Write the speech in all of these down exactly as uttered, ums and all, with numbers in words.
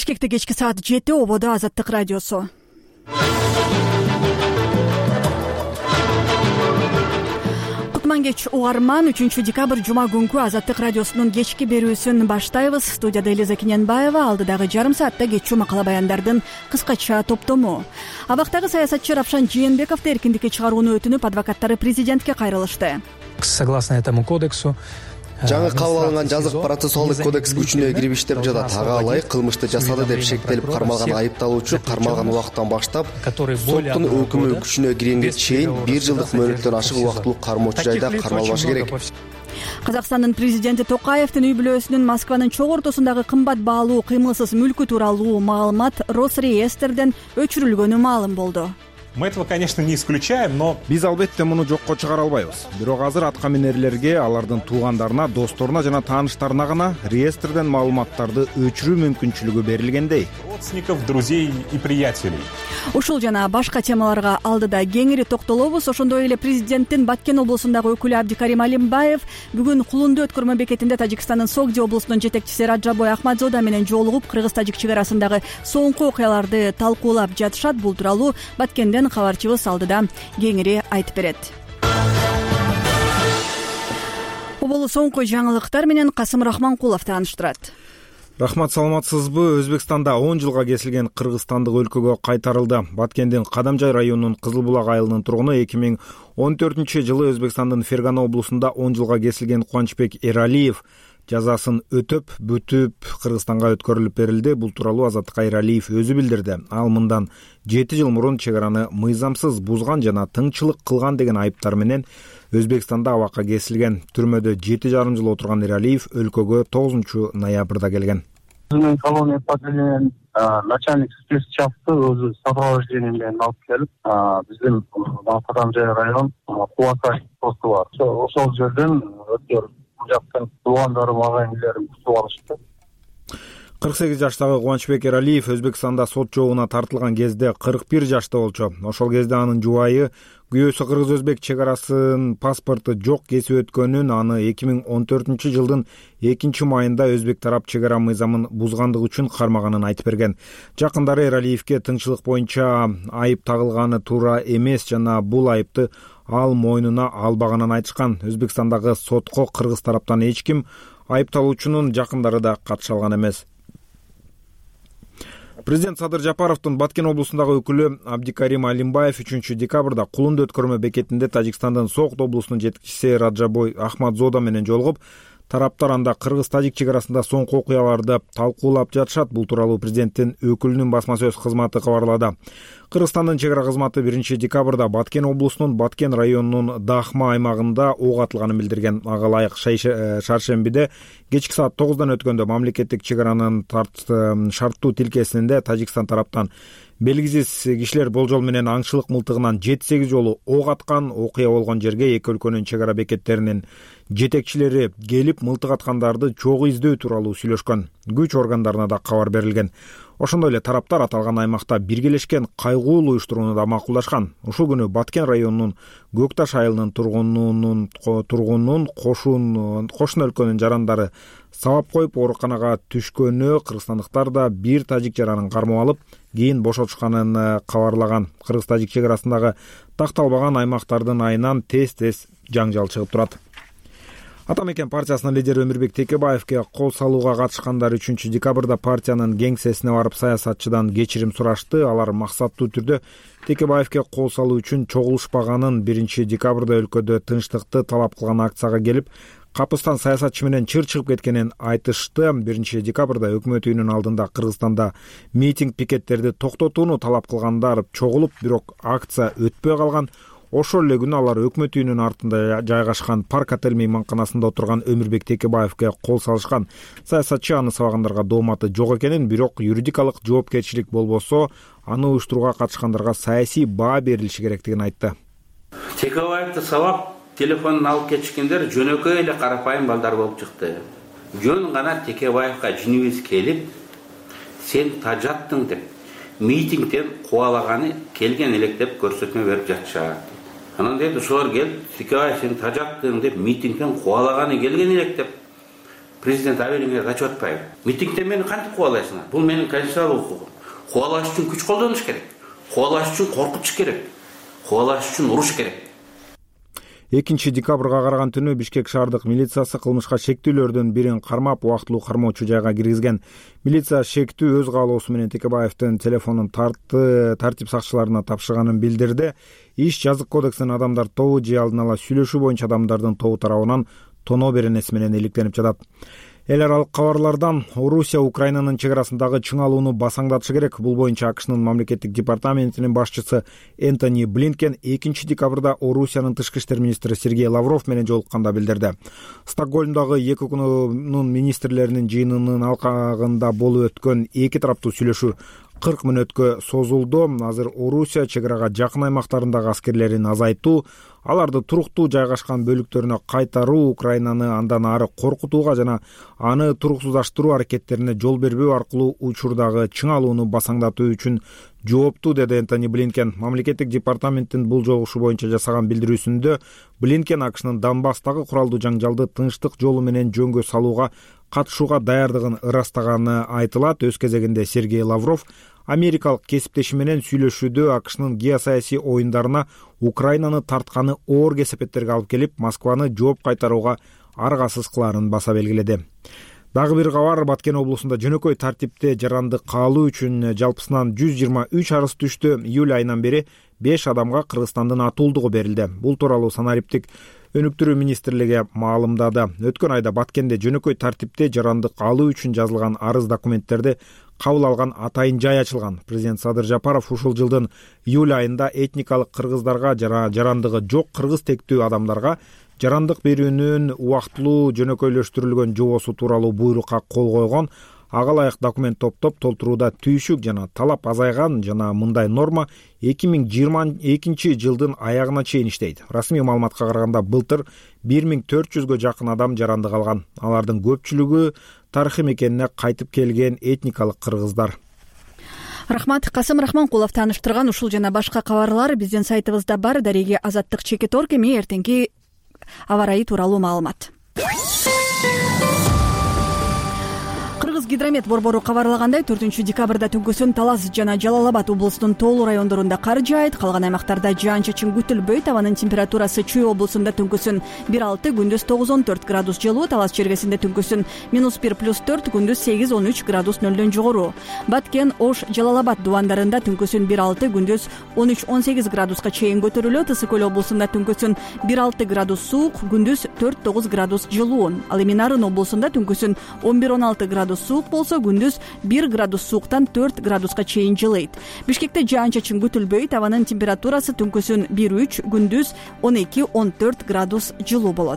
Бишкекте кечки саат жети ободо Азаттык радиосу. Кутман кеч угарман, үчүнчү декабрь жума күнкү Азаттык радиосунун кечки берүүсүн баштайбыз. Студияда Элиза Кененбаева, алдыдагы жарым саатта кечүү макала баяндардын кыскача топтому. Абактагы саясатчы Равшан Жээнбековду эркиндикке чыгарууну өтүнүп, адвокаттары президентке кайрылышты. Согласно этому кодексу, жаңы кабыл алынган жазык процессуалдык кодекс күчүнө кирип иштеп жатат. Ага ылайык кылмышты жасады деп шектелип кармалган айыпталуучу кармалган убакыттан баштап соттун өкүмү күчүнө киргенге чейин бир жылдык мөөнөттөн ашык убактылуу кармоочу жайда кармалбашы керек. Казакстандын президенти Токаевдин үй бүлөсүнүн Москванын чок ортосундагы кымбат баалуу кыймылсыз мүлкү тууралуу маалымат Росреестрден өчүрүлгөнү маалым болду. Мы этого, конечно, не исключаем, но биз албетте муну жокко чыгара албайбыз. Бирок азыр атка минерлерге, алардын туугандарына, досторуна жана тааныштарына гана реестрден маалыматтарды өчүрүү мүмкүнчүлүгү берилгендей. Родственников, друзей и приятелей. Ушул жана башка темаларга алдыда кеңири токтолобуз. Ошондой эле президенттин Баткен облусундагы өкүлү Абдикарим Алимбаев бүгүн Кулунду өткөрмө бекетинде Тажикстандын Согди облусунун жетекчиси Раджабой Ахмадзода менен жолугуп, кыргыз-тажик чек арасындагы соңку окуяларды талкуулап жатышат. Бул тууралуу Баткенден кабарчыбыз алдыда кеңири айтып берет. Оболу соңку жаңылыктар менен Касым Рахманкулов тааныштырат. Рахмат, саламатсызбы? Өзбекстанда он жылга кесилген кыргызстандык өлкөгө кайтарылды. Баткендин Кадамжай районунун Кызыл Булак айылынын тургуну эки миң он төртүнчү жылы Өзбекстандын Фергана облусунда он жылга кесилген Кубанычбек Эралиев жазасын өтөп бүтүп Кыргызстанга өткөрүлүп берилди. Бул тууралуу Азаттыкка Эралиев өзү билдирди. Ал мындан жети жыл мурун чек араны мыйзамсыз бузган жана тыңчылык кылган деген айыптар менен Өзбекстанда абакка кесилген. Түрмөдө жети жарым жыл отурган Эралиев өлкөгө тогузунчу ноябрда келген. Өзүнүн колония подделениен начальник спецчасты өзү сопровождение менен алып келип, биздин Кадамжай район Кулакай посту бар. Ошол жерден өткөрүп жактан туугандарым, агайындыларым күтүп алышты. кырк сегиз жаштагы Кубанычбек Эралиев Өзбекстанда сот жообуна тартылган кезде кырк бир жашта болчу. Ошол кезде анын жубайы күйөөсү кыргыз-өзбек чек арасын паспорту жок кесип өткөнүн, аны эки миң он төртүнчү жылдын экинчи майында өзбек тарап чек ара мыйзамын бузгандык үчүн кармаганын айтып берген. Жакындары Эралиевке тыңчылык боюнча айып тагылганы туура эмес жана бул айыпты ал мойнуна албаганын айтышкан. Өзбекстандагы сотко кыргыз тараптан эч ким, айыпталуучунун жакындары да катыша алган эмес. Президент Садыр Жапаровдун Баткен облусундагы өкүлү Абдикарим Алимбаев үчүнчү декабрда Кулунду өткөрмө бекетинде Тажикстандын Согд облусунун жетекчиси Раджабой Ахмадзода менен жолугуп, тараптар анда кыргыз-тажик чек арасында соңку окуяларды талкуулап жатышат. Бул тууралуу президенттин өкүлүнүн басма сөз кызматы кабарлады. Кыргызстандын чек ара кызматы биринчи декабрда Баткен облусунун Баткен районунун Дахма аймагында ок атылганын билдирген. Ага ылайык шаршембиде кечки саат тогуздан өткөндө мамлекеттик чек аранын шарттуу тилкесинде Тажикстан тараптан белгисиз кишилер болжол менен аңчылык мылтыгынан жети сегиз жолу ок аткан. Окуя болгон жерге эки өлкөнүн чек ара бекеттеринин жетекчилери келип мылтык аткандарды чогуу издөө тууралуу сүйлөшкөн. Күч органдарына да кабар берилген. Ошондой эле тараптар аталган аймакта биргелешкен кайгуулуу уюштурууну да макулдашкан. Ушул күнү Баткен районунун Көкташ айылынын тургунунун тургунунун кошун кошун өлкөнүн жарандары сабап коюп ооруканага түшкөнү, кыргызстандыктар да бир тажик жаранын кармап алып, кийин бошотушканын кабарлаган. Кыргыз-тажик чек арасындагы такталбаган аймактардын айынан тез-тез жаңжал чыгып турат. Ата мекен партиясынын лидери Өмүрбек Текебаевке кол салууга катышкандар үчүнчү декабрда партиянын кеңсесине барып саясатчыдан кечирим сурашты. Алар максаттуу түрдө Текебаевке кол салуу үчүн чогулушпаганын, биринчи декабрда өлкөдө тынчтыкты талап кылган акцияга келип, капыстан саясатчы менен чыр чыгып кеткенин айтышты. биринчи декабрда өкмөт үйүнүн алдында Кыргызстанда митинг пикеттерди токтотууну талап кылгандар чогулуп, бирок акция өтпөй калган. Ошол эле күнү алар өкмөт үйүнүн артында жайгашкан Парк отель мейманканасында отурган Өмүрбек Текебаевке кол салышкан. Саясатчы аны сабагандарга дооматы жок экенин, бирок юридикалык жоопкерчилик болбосо аны уюштурууга катышкандарга саясий баа берилиши керектигин айтты. Текебаевди сабап телефонун алып кетишкендер жөнөкөй эле карапайым балдар болуп чыкты. Жөн гана Текебаевга жинибиз келип, сен тажаттың деп, митингден кубалаганы келген элек деп көрсөтмө берип жатышат. Анан дейт, ошолор келип, Текебаев сен тажаттың деп митингден кубалаганы келген элек деп президент абелиңе качып атпайбы? Митингде мени кантип кубалайсыңар? Бул менин конституциялык укугум. Кубалаш үчүн күч колдонуш керек. Кубалаш үчүн коркутуш керек. Кубалаш үчүн уруш керек. экинчи декабрга караган түнү Бишкек шаардык милициясы кылмышка шектүүлөрдүн бирин кармап, убактылуу кармоочу жайга киргизген. Милиция шектүү өз каалоосу менен Текебаевдин телефонун тарты тартип сакчыларына тапшырганын билдирди. Иш жазык кодексинин адамдар тобу же алдын ала сүйлөшүү боюнча адамдардын тобу тарабынан тоноо беренеси менен иликтенип жатат. Эл аралык кабарлардан Орусия Украинанын чек арасындагы чыңалууну басаңдатышы керек. Бул боюнча АКШнын мамлекеттик департаментинин башчысы Энтони Блинкен экинчи декабрда Орусиянын тышкы иштер министри Сергей Лавров менен жолукканда билдирди. Стокгольмдагы эки күнүн министрлеринин жыйынынын алкагында болуп өткөн эки тараптуу сүйлөшүү кырк мүнөткө созулду. Азыр Орусия чек арага жакын аймактарындагы аскерлерин азайтуу, аларды туруктуу жайгашкан бөлүктөрүнө кайтаруу, Украинаны андан ары коркутууга жана аны туруксуздаштыруу аракеттерине жол бербөө аркылуу учурдагы чыңалууну басаңдатуу үчүн жооптуу, деди Энтони Блинкен. Мамлекеттик департаменттин бул жолугушуу боюнча жасаган билдирүүсүндө Блинкен АКШнын Донбасстагы куралдуу жаңжалды тынчтык жолу менен жөнгө салууга катышууга даярдыгын ырастаганы айтылат. Өз кезегинде Сергей Лавров америкалык кесиптеши менен сүйлөшүүдө АКШнын геосаясий оюндарына Украинаны тартканы оор кесепеттерге алып келип, Москваны жооп кайтарууга аргасыз кылаарын баса белгиледи. Дагы бир кабар, Баткен облусунда жөнөкөй тартипте жарандык каалоо үчүн жалпысынан жүз жыйырма үч арыз түштү. Июль айынан бери беш адамга Кыргызстандын атуулдугу берилди. Бул тууралуу санариптик өнүктүрүү министрлиги маалымдады. Өткөн айда Баткенде жөнөкөй тартипте жарандык алуу үчүн жазылган арыз документтерди кабыл алган атайын жай ачылган. Президент Садыр Жапаров ушул жылдын июль айында этникалык кыргыздарга жана жарандыгы жок кыргыз тектүү адамдарга жарандык берүүнүн убактылуу жөнөкөйлөштүрүлгөн жобосу тууралуу буйрукка кол койгон. Ага ылайык документ топтоп толтурууда түйшүк жана талап азайган жана мындай норма эки миң жыйырма экинчи жылдын аягына чейин иштейт. Расмий маалыматка караганда былтыр бир миң төрт жүзгө жакын адам жарандык алган. Алардын көпчүлүгү тарыхый мекенине кайтып келген этникалык кыргыздар. Рахмат. Касым Рахманкулов тааныштырган ушул жана башка кабарлар биздин сайтыбызда бар. Дареги Азаттык чекит орг эми эртеңки аба ырайы тууралуу маалымат. Гидромет борбору кабарлагандай, төртүнчү декабрда түнкүсүн Талас жана Жалал Абад облусунун тоолуу райондорунда кар жаайт, калган аймактарда жаан-чачын күтүлбөйт. Абанын температурасы Чүй облусунда түнкүсүн бир алты, күндүз тогуз он төрт градус жылуу, Талас чергесинде түнкүсүн минус бир плюс төрт, күндүз сегиз он үч градус нөлдөн жогору. Баткен, Ош, Жалал Абад дубандарында түнкүсүн бир алты, күндүз он үч он сегиз градуска чейин көтөрүлөт. Ысык көл облусунда түнкүсүн бир алты градус суук, күндүз төрт тогуз градус жылуу. Ал эми Нарын облусунда түнкүсүн он бир он алты градус суук болсо, күндүз бир градус сууктан төрт градуска чейин жылыйт. Бишкекте жаан-чачын күтүлбөйт. Абанын температурасы түнкүсүн бир үч, күндүз он эки он төрт градус жылуу болот.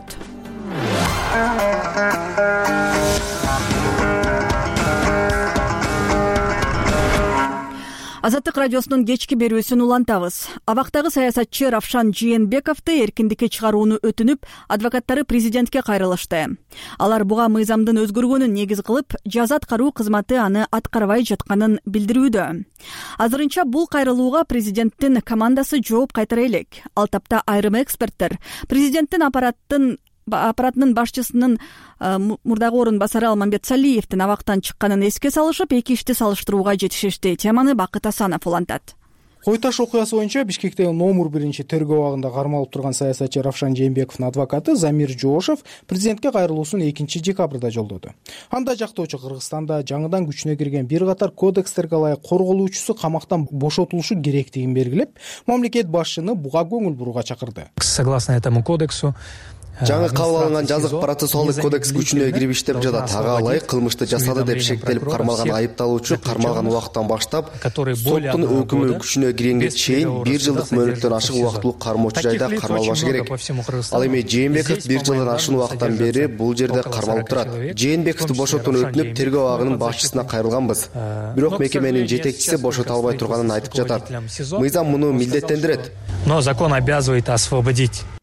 Азаттык радиосунун кечки берүүсүн улантабыз. Абактагы саясатчы Равшан Жээнбековду эркиндикке чыгарууну өтүнүп, адвокаттары президентке кайрылышты. Алар буга мыйзамдын өзгөргөнүн негиз кылып, жаза аткаруу кызматы аны аткарбай жатканын билдирүүдө. Азырынча бул кайрылууга президенттин командасы жооп кайтара элек. Ал тапта айрым эксперттер президенттин аппараттын аппаратынын башчысынын мурдагы орун басары Алмамбет Салиевдин абактан чыкканын эске салышып, эки ишти салыштырууга жетишишти. Теманы Бакыт Асанов улантат. Кой таш окуясы боюнча Бишкектеги номер биринчи тергөө абагында кармалып турган саясатчы Равшан Жээнбековдун адвокаты Замир Жоошев президентке кайрылуусун экинчи декабрда жолдоду. Анда жактоочу Кыргызстанда жаңыдан күчүнө кирген бир катар кодекстерге ылайык корголуучусу камактан бошотулушу керектигин белгилеп, мамлекет башчыны буга көңүл бурууга чакырды. Согласно этому кодексу, жаңы кабыл алынган жазык процессуалдык кодекс күчүнө кирип иштеп жатат. Ага ылайык кылмышты жасады деп шектелип кармалган айыпталуучу кармалган убакыттан баштап соттун өкүмү күчүнө киргенге чейин бир жылдык мөөнөттөн ашык убактылуу кармоочу жайда кармалбашы керек. Ал эми Жээнбеков бир жылдан ашуун убакыттан бери бул жерде кармалып турат. Жээнбековду бошотууну өтүнүп, тергөө абагынын башчысына кайрылганбыз. Бирок мекеменин жетекчиси бошото албай турганын айтып жатат. Мыйзам муну милдеттендирет. Но закон обязывает освободить.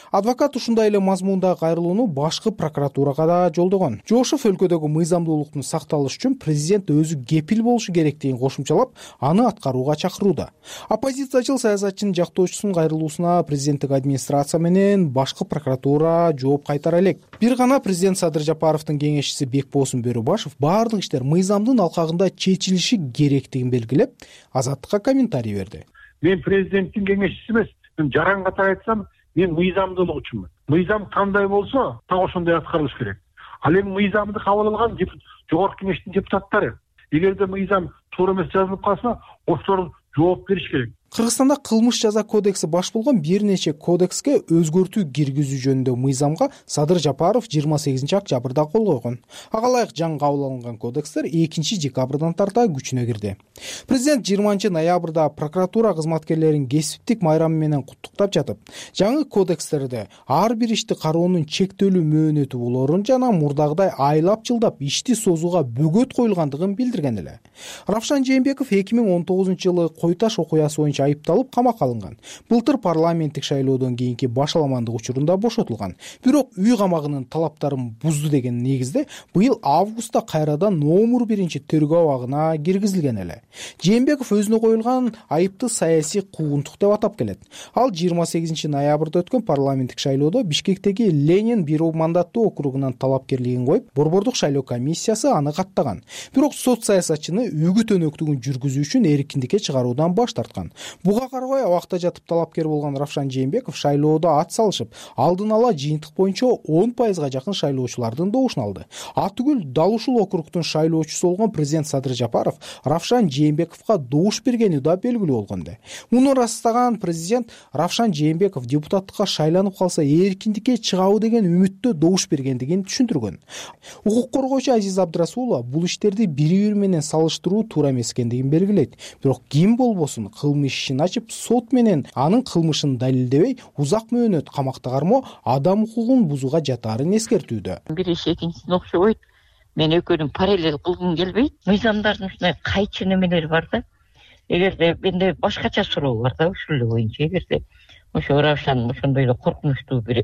Адвокат ушундай эле мазмундагы кайрылууну башкы прокуратурага да жолдогон. Жошов өлкөдөгү мыйзамдуулуктун сакталышы үчүн президент өзү кепил болушу керектигин кошумчалап, аны аткарууга чакырууда. Оппозициячыл саясатчынын жактоочусунун кайрылуусуна президенттик администрация менен башкы прокуратура жооп кайтара элек. Бир гана президент Садыр Жапаровдун кеңешчиси Бекбосун Бөрөбашев баардык иштер мыйзамдын алкагында чечилиши керектигин белгилеп, Азаттыкка комментарий берди. Мен президенттин кеңешчиси эмес, мен жаран катары айтсам, мен мыйзамдуулук үчүнмүн. Мыйзам кандай болсо, так ошондой аткарылыш керек. Ал эми мыйзамды кабыл алган жогорку кеңештин депутаттары. Эгерде мыйзам туура эмес жазылып калса, ошолор жооп бериш керек. Кыргызстанда кылмыш жаза кодекси баш болгон бир нече кодекске өзгөртүү киргизүү жөнүндө мыйзамга Садыр Жапаров жыйырма сегизинчи октябрда кол койгон. Ага ылайык жаңы кабыл алынган кодекстер экинчи декабрдан тарта күчүнө кирди. Президент жыйырманчы ноябрда прокуратура кызматкерлерин кесиптик майрамы менен куттуктап жатып, жаңы кодекстерде ар бир ишти кароонун чектелүү мөөнөтү болорун жана мурдагыдай айлап жылдап ишти созууга бөгөт коюлгандыгын билдирген эле. Равшан Жээнбеков эки миң он тогузунчу жылы Кой Таш окуясы боюнча айыпталып камакка алынган. Былтыр парламенттик шайлоодон кийинки башаламандык учурунда бошотулган. Бирок үй камагынын талаптарын бузду деген негизде быйыл августта кайрадан номер биринчи тергөө абагына киргизилген эле. Жээнбеков өзүнө коюлган айыпты саясий куугунтук деп атап келет. Ал жыйырма сегизинчи ноябрда өткөн парламенттик шайлоодо Бишкектеги Ленин бир мандаттуу округунан талапкерлигин коюп, Борбордук шайлоо комиссиясы аны каттаган. Бирок сот саясатчыны үгүт өнөктүгүн жүргүзүү үчүн эркиндикке чыгаруудан баш тарткан. Буга карабай абакта жатып талапкер болгон Равшан Жээнбеков шайлоодо ат салышып, алдын ала жыйынтык боюнча он пайызга жакын шайлоочулардын добушун алды. А түгүл дал ушул округдун шайлоочусу болгон президент Садыр Жапаров Равшан Жээнбековго добуш бергени да белгилүү болгонду. Муну ырастаган президент Равшан Жээнбеков депутаттыкка шайланып калса эркиндикке чыгабы деген үмүттө добуш бергендигин түшүндүргөн. Укук коргоочу Азиз Абдрасулова бул иштерди бири-бири менен салыштыруу туура эмес экендигин белгилейт. Бирок ким болбосун кылмыш ишин ачып, сот менен анын кылмышын далилдебей, узак мөөнөт камакта кармоо адам укугун бузууга жатаарын эскертүүдө. Бир иш экинчисине окшобойт. Мен экөөнүн параллел кылгым келбейт. Мыйзамдардын ушундай кайчы немелери бар да. Эгерде менде башкача суроо бар да, ушул эле боюнча. Эгерде ошо Равшан ошондой эле коркунучтуу бир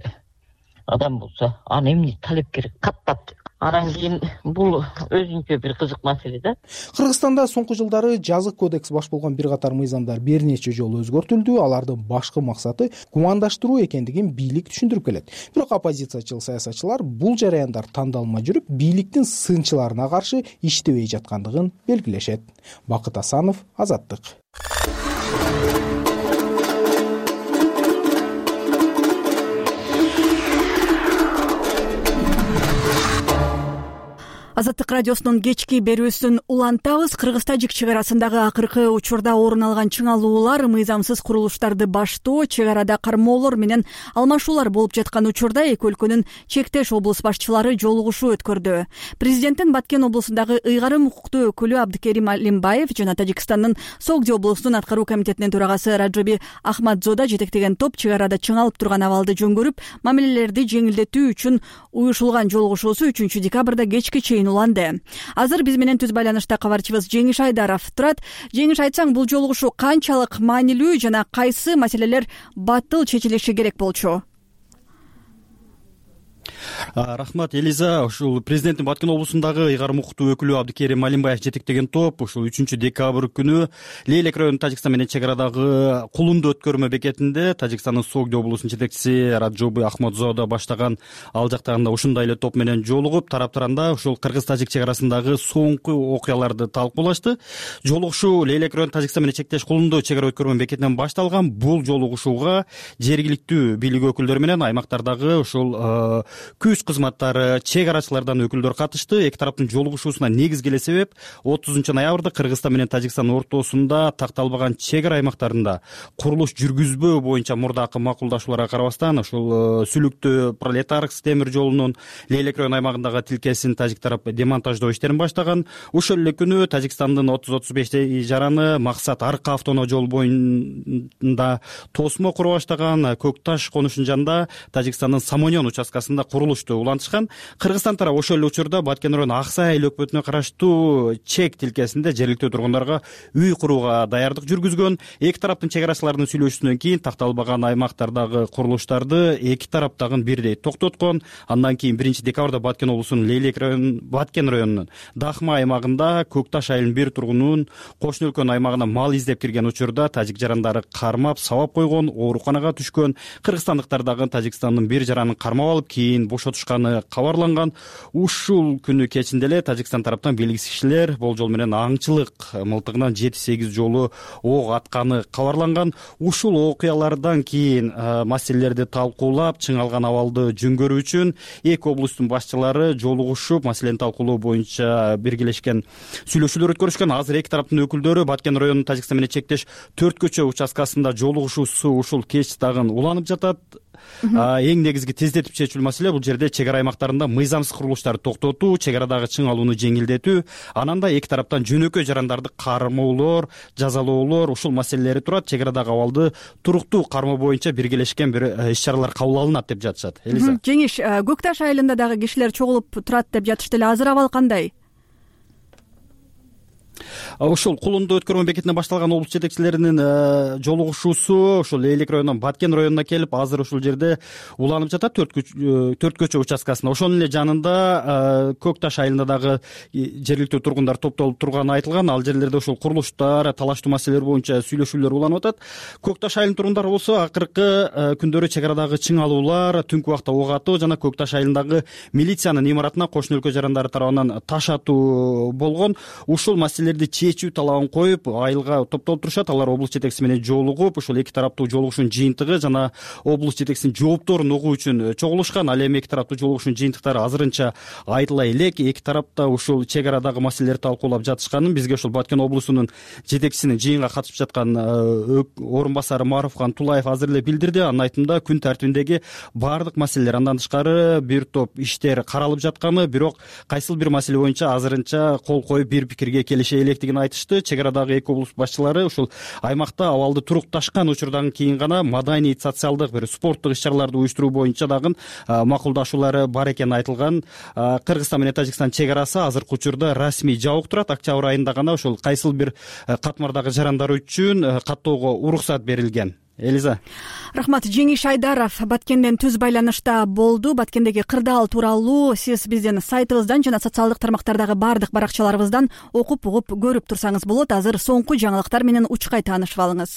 адам болсо, аны эмне талапкер каттап, анан кийин бул өзүнчө бир кызык маселе да. Кыргызстанда соңку жылдары жазык кодекс баш болгон бир катар мыйзамдар бир нече жолу өзгөртүлдү. Алардын башкы максаты гумандаштыруу экендигин бийлик түшүндүрүп келет. Бирок оппозициячыл саясатчылар бул жараяндар тандалмай жүрүп, бийликтин сынчыларына каршы иштебей жаткандыгын белгилешет. Бакыт Асанов, Азаттык. Азаттык радиосунун кечки берүүсүн улантабыз. Кыргыз-Тажик чек арасындагы акыркы учурда орун алган чыңалуулар, мыйзамсыз курулуштарды баштоо, чек арада кармоолор менен алмашуулар болуп жаткан учурда эки өлкөнүн чектеш облус башчылары жолугушуу өткөрдү. Президенттин Баткен облусундагы ыйгарым укуктуу өкүлү Абдикерим Алимбаев жана Тажикстандын Согди облусунун аткаруу комитетинин төрагасы Раджаби Ахмадзода жетектеген топ чек арада чыңалып турган абалды жөнгөрүп, мамилелерди жеңилдетүү үчүн уюшулган жолугушуусу үчүнчү декабрда кечке чейин уланды. Азыр биз менен түз байланышта кабарчыбыз Жеңиш Айдаров турат. Жеңиш, айтсаң, бул жолугушуу канчалык маанилүү жана кайсы маселелер батыл чечилиши керек болчу? Рахмат, Элиза. Ушул президенттин Баткен облусундагы ыйгарым укуктуу өкүлү Абдикерим Алимбаев жетектеген топ ушул үчүнчү декабрь күнү Лейлек районунун Тажикстан менен чек арадагы Кулунду өткөрмө бекетинде Тажикстандын Согди облусунун жетекчиси Раджаби Ахмадзода баштаган ал жактагында ушундай эле топ менен жолугуп, тараптар анда ушул Кыргыз-Тажик чек арасындагы соңку окуяларды талкуулашты. Жолугушуу Лейлек районунун Тажикстан менен чектеш Кулунду чек ара өткөрмө бекетинен башталган. Бул жолугушууга жергиликтүү бийлик өкүлдөрү менен аймактардагы ушул күз кызматтары, чек арачылардан өкүлдөр катышты. Эки тараптын жолугушуусуна негизги эле себеп отузунчу ноябрда Кыргызстан менен Тажикстан ортосунда такталбаган чек ара аймактарында курулуш жүргүзбөө боюнча мурдакы макулдашууларга карабастан ушул Сүлүктүү Пролетаркс темир жолунун Лейлек району аймагындагы тилкесин тажик тарап демонтаждоо иштерин баштаган. Ошол эле күнү Тажикстандын отуз отуз беш жараны Максат Арка автоунаа жол боюнда тосмо кура баштаган. Көк Таш конушунун жанында Тажикстандын Самоньон участкасында жана курулушту улантышкан. Кыргызстан тарабы ошол эле учурда Баткен району Ак Сай эл өкмөтүнө караштуу чек тилкесинде жергиликтүү тургундарга үй курууга даярдык жүргүзгөн. Эки тараптын чек арачыларынын сүйлөшүүсүнөн кийин такталбаган аймактардагы курулуштарды эки тараптагы бирдей токтоткон. Андан кийин биринчи декабрда Баткен облусунун Лейлек районунун Баткен районунун Дахма аймагында Көк Таш айылынын бир тургунунун кошуна өлкөнүн аймагына мал издеп кирген учурда тажик жарандары кармап сабап койгон, ооруканага түшкөн. Кыргызстандыктар дагы Тажикстандын бир жаранын кармап алып, кийин бошотушканы кабарланган. Ушул күнү кечинде эле Тажикстан тараптан белгисиз кишилер болжол менен аңчылык мылтыгынан жети сегиз жолу ок атканы кабарланган. Ушул окуялардан кийин маселелерди талкуулап, чыңалган абалды жөнгөрүү үчүн эки облустун башчылары жолугушуп, маселени талкуулоо боюнча биргелешкен сүйлөшүүлөр өткөрүшкөн. Азыр эки тараптын өкүлдөрү Баткен районунун Тажикстан менен чектеш төрт көчө участкасында жолугушуусу ушул кеч дагы уланып жатат. Эң негизги тездетип чечүүл маселе бул жерде чек ара аймактарында мыйзамсыз курулуштарды токтотуу, чек арадагы чың алууну жеңилдетүү, анан да эки тараптан жөнөкөй жарандарды кармоолор, жазалоолор ушул маселелери турат. Чек арадагы абалды туруктуу кармоо боюнча биргелешкен бир иш чаралар кабыл алынат деп жатышат. Элиза. Жеңиш, Көк Таш айылында дагы кишилер чогулуп турат деп жатышты эле. Азыр абал кандай? Ушул Кулунду өткөрмө бекетине башталган облус жетекчилеринин жолугушуусу ушул Лейлек районунан Баткен районуна келип, азыр ушул жерде уланып жатат төрт көчө участкасында. Ошонун эле жанында Көк Таш айылында дагы жергиликтүү тургундар топтолуп турганы айтылган. Ал жерлерде ушул курулуштар, талаштуу маселелер боюнча сүйлөшүүлөр уланып атат. Көк Таш айылынын тургундары болсо акыркы күндөрү чек арадагы чың алуулар, түнкү убакта ок атуу жана Көк Таш айылындагы милициянын имаратына кошуна өлкө жарандары тарабынан таш атуу болгон. Ушул маселелерди чечүү талабын коюп, айылга топтолуп турушат. Алар облус жетекчиси менен жолугуп, ушул эки тараптуу жолугушуунун жыйынтыгы жана облус жетекчисинин жоопторун угуу үчүн чогулушкан. Ал эми эки тараптуу жолугушуунун жыйынтыктары азырынча айтыла элек. Эки тарапта ушул чек арадагы маселелерди талкуулап жатышканын бизге ушул Баткен облусунун жетекчисинин жыйынга катышып жаткан орун басары Маруфхан Тулаев азыр эле билдирди. Анын айтымында күн тартибиндеги баардык маселелер, андан тышкары бир топ иштер каралып жатканы, бирок кайсыл бир маселе боюнча азырынча кол коюп бир пикирге келише электигин айтышты. Чек арадагы эки облус башчылары ушул аймакта абалды турукташкан учурдан кийин гана маданий, социалдык, бир спорттук иш чараларды уюштуруу боюнча дагы макулдашуулары бар экени айтылган. Кыргызстан менен Тажикстан чек арасы азыркы учурда расмий жабык турат. Октябрь айында гана ушул кайсыл бир катмардагы жарандар үчүн каттоого уруксат берилген. Элиза. Рахмат. Жеңиш Айдаров Баткенден түз байланышта болду. Баткендеги кырдаал тууралуу сиз биздин сайтыбыздан жана социалдык тармактардагы баардык баракчаларыбыздан окуп угуп көрүп турсаңыз болот. Азыр соңку жаңылыктар менен учкай таанышып алыңыз.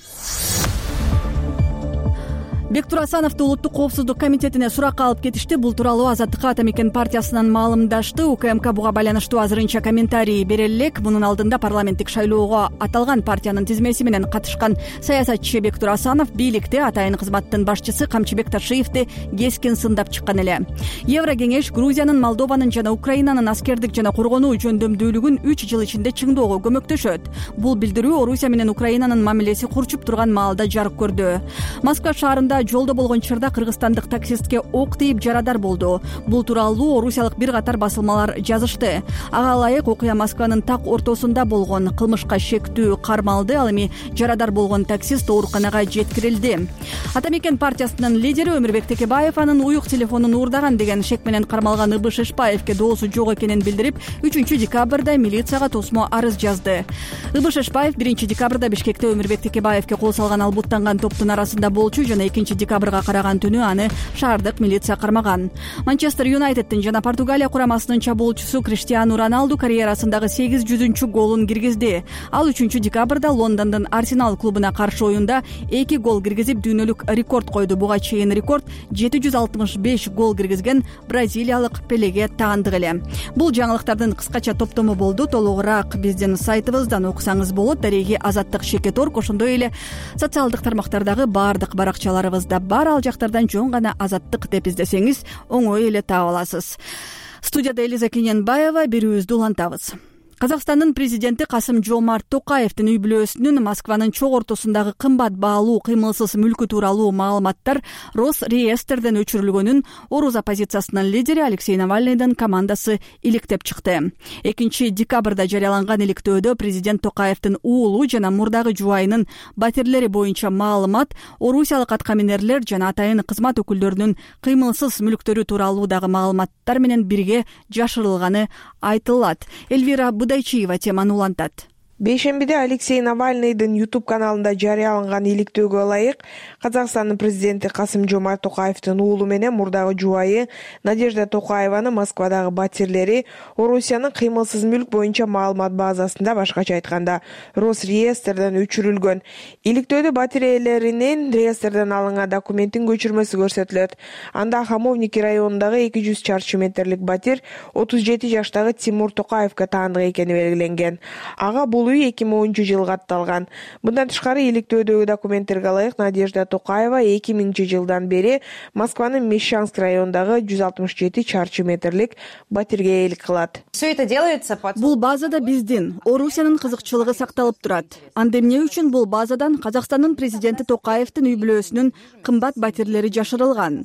Бектур Асановду улуттук коопсуздук комитетине суракка алып кетишти. Бул тууралуу Азаттыкка Ата Мекен партиясынан маалымдашты. УКМК буга байланыштуу азырынча комментарий бере элек. Мунун алдында парламенттик шайлоого аталган партиянын тизмеси менен катышкан саясатчы Бектур Асанов бийликте атайын кызматтын башчысы Камчыбек Ташиевди кескин сындап чыккан эле. Еврокеңеш Грузиянын, Молдованын жана Украинанын аскердик жана коргонуу жөндөмдүүлүгүн үч жыл ичинде чыңдоого көмөктөшөт. Бул билдирүү Орусия менен Украинанын мамилеси курчуп турган маалда жарык көрдү. Москва шаарында жолдо болгон чырда кыргызстандык таксистке ок тийип жарадар болду. Бул тууралуу орусиялык бир катар басылмалар жазышты. Ага ылайык окуя Москванын так ортосунда болгон. Кылмышка шектүү кармалды. Ал эми жарадар болгон таксист ооруканага жеткирилди. Ата Мекен партиясынын лидери Өмүрбек Текебаев анын уюк телефонун уурдаган деген шек менен кармалган Ыбыш Шешпаевке доосу жок экенин билдирип, үчүнчү декабрда милицияга тосмо арыз жазды. Ыбыш Шешпаев биринчи декабрда Бишкекте Өмүрбек Текебаевке кол салган ал буттанган топтун арасында болчу жана экинчи декабрга караган түнү аны шаардык милиция кармаган. Манчестер Юнайтедтин жана Португалия курамасынын чабуулчусу Криштиану Роналду карьерасындагы сегиз жүзүнчү голун киргизди. Ал үчүнчү декабрда Лондондун Арсенал клубуна каршы оюнда эки гол киргизип дүйнөлүк рекорд койду. Буга чейин рекорд жети жүз алтымыш беш гол киргизген бразилиялык Пелеге таандык эле. Бул жаңылыктардын кыскача топтому болду. Толугураак биздин сайтыбыздан окусаңыз болот. Дареги Азаттык Шекеторг, ошондой эле социалдык тармактардагы баардык баракчаларыбызда бар. Ал жактардан жөн гана Азаттык деп издесеңиз оңой эле таап аласыз. Студияда Элиза Кененбаева, берүүбүздү улантабыз. Казакстандын президенти Касым Жомарт Токаевдин үй бүлөсүнүн Москванын чок ортосундагы кымбат баалуу кыймылсыз мүлкү тууралуу маалыматтар Росреестрден өчүрүлгөнүн Орус оппозициясынын лидери Алексей Навальныйдын командасы иликтеп чыкты. экинчи декабрда жарыяланган иликтөөдө президент Токаевдин уулу жана мурдагы жубайынын батирлери боюнча маалымат орусиялык аткаминерлер жана атайын кызмат өкүлдөрүнүн кыймылсыз мүлктөрү тууралуу дагы маалыматтар менен бирге жашырылганы айтылат. Эльвира Будайчиева теманы улантат. Бейшембиде Алексей Навальныйдын YouTube каналында жарыяланган иликтөөгө ылайык Казакстандын президенти Касым Жомарт Токаевдин уулу менен мурдагы жубайы Надежда Токаеванын Москвадагы батирлери Орусиянын кыймылсыз мүлк боюнча маалымат базасында, башкача айтканда Росреестрден өчүрүлгөн. Иликтөөдө батир ээлеринин реестрден алынган документтин көчүрмөсү көрсөтүлөт. Анда Хамовники районундагы эки жүз чарчы метрлик батир отуз жети жаштагы Тимур Токаевга таандык экени белгиленген. Ага бул үй эки миң онунчу жылы катталган. Мындан тышкары иликтөөдөгү документтерге ылайык Надежда Токаева эки миңинчи жылдан бери Москванын Мещанск районундагы жүз алтымыш жети чарчы метрлик батирге ээлик кылат. Бул базада биздин Орусиянын кызыкчылыгы сакталып турат. Анда эмне үчүн бул базадан Казакстандын президенти Токаевдин үй бүлөсүнүн кымбат батирлери жашырылган?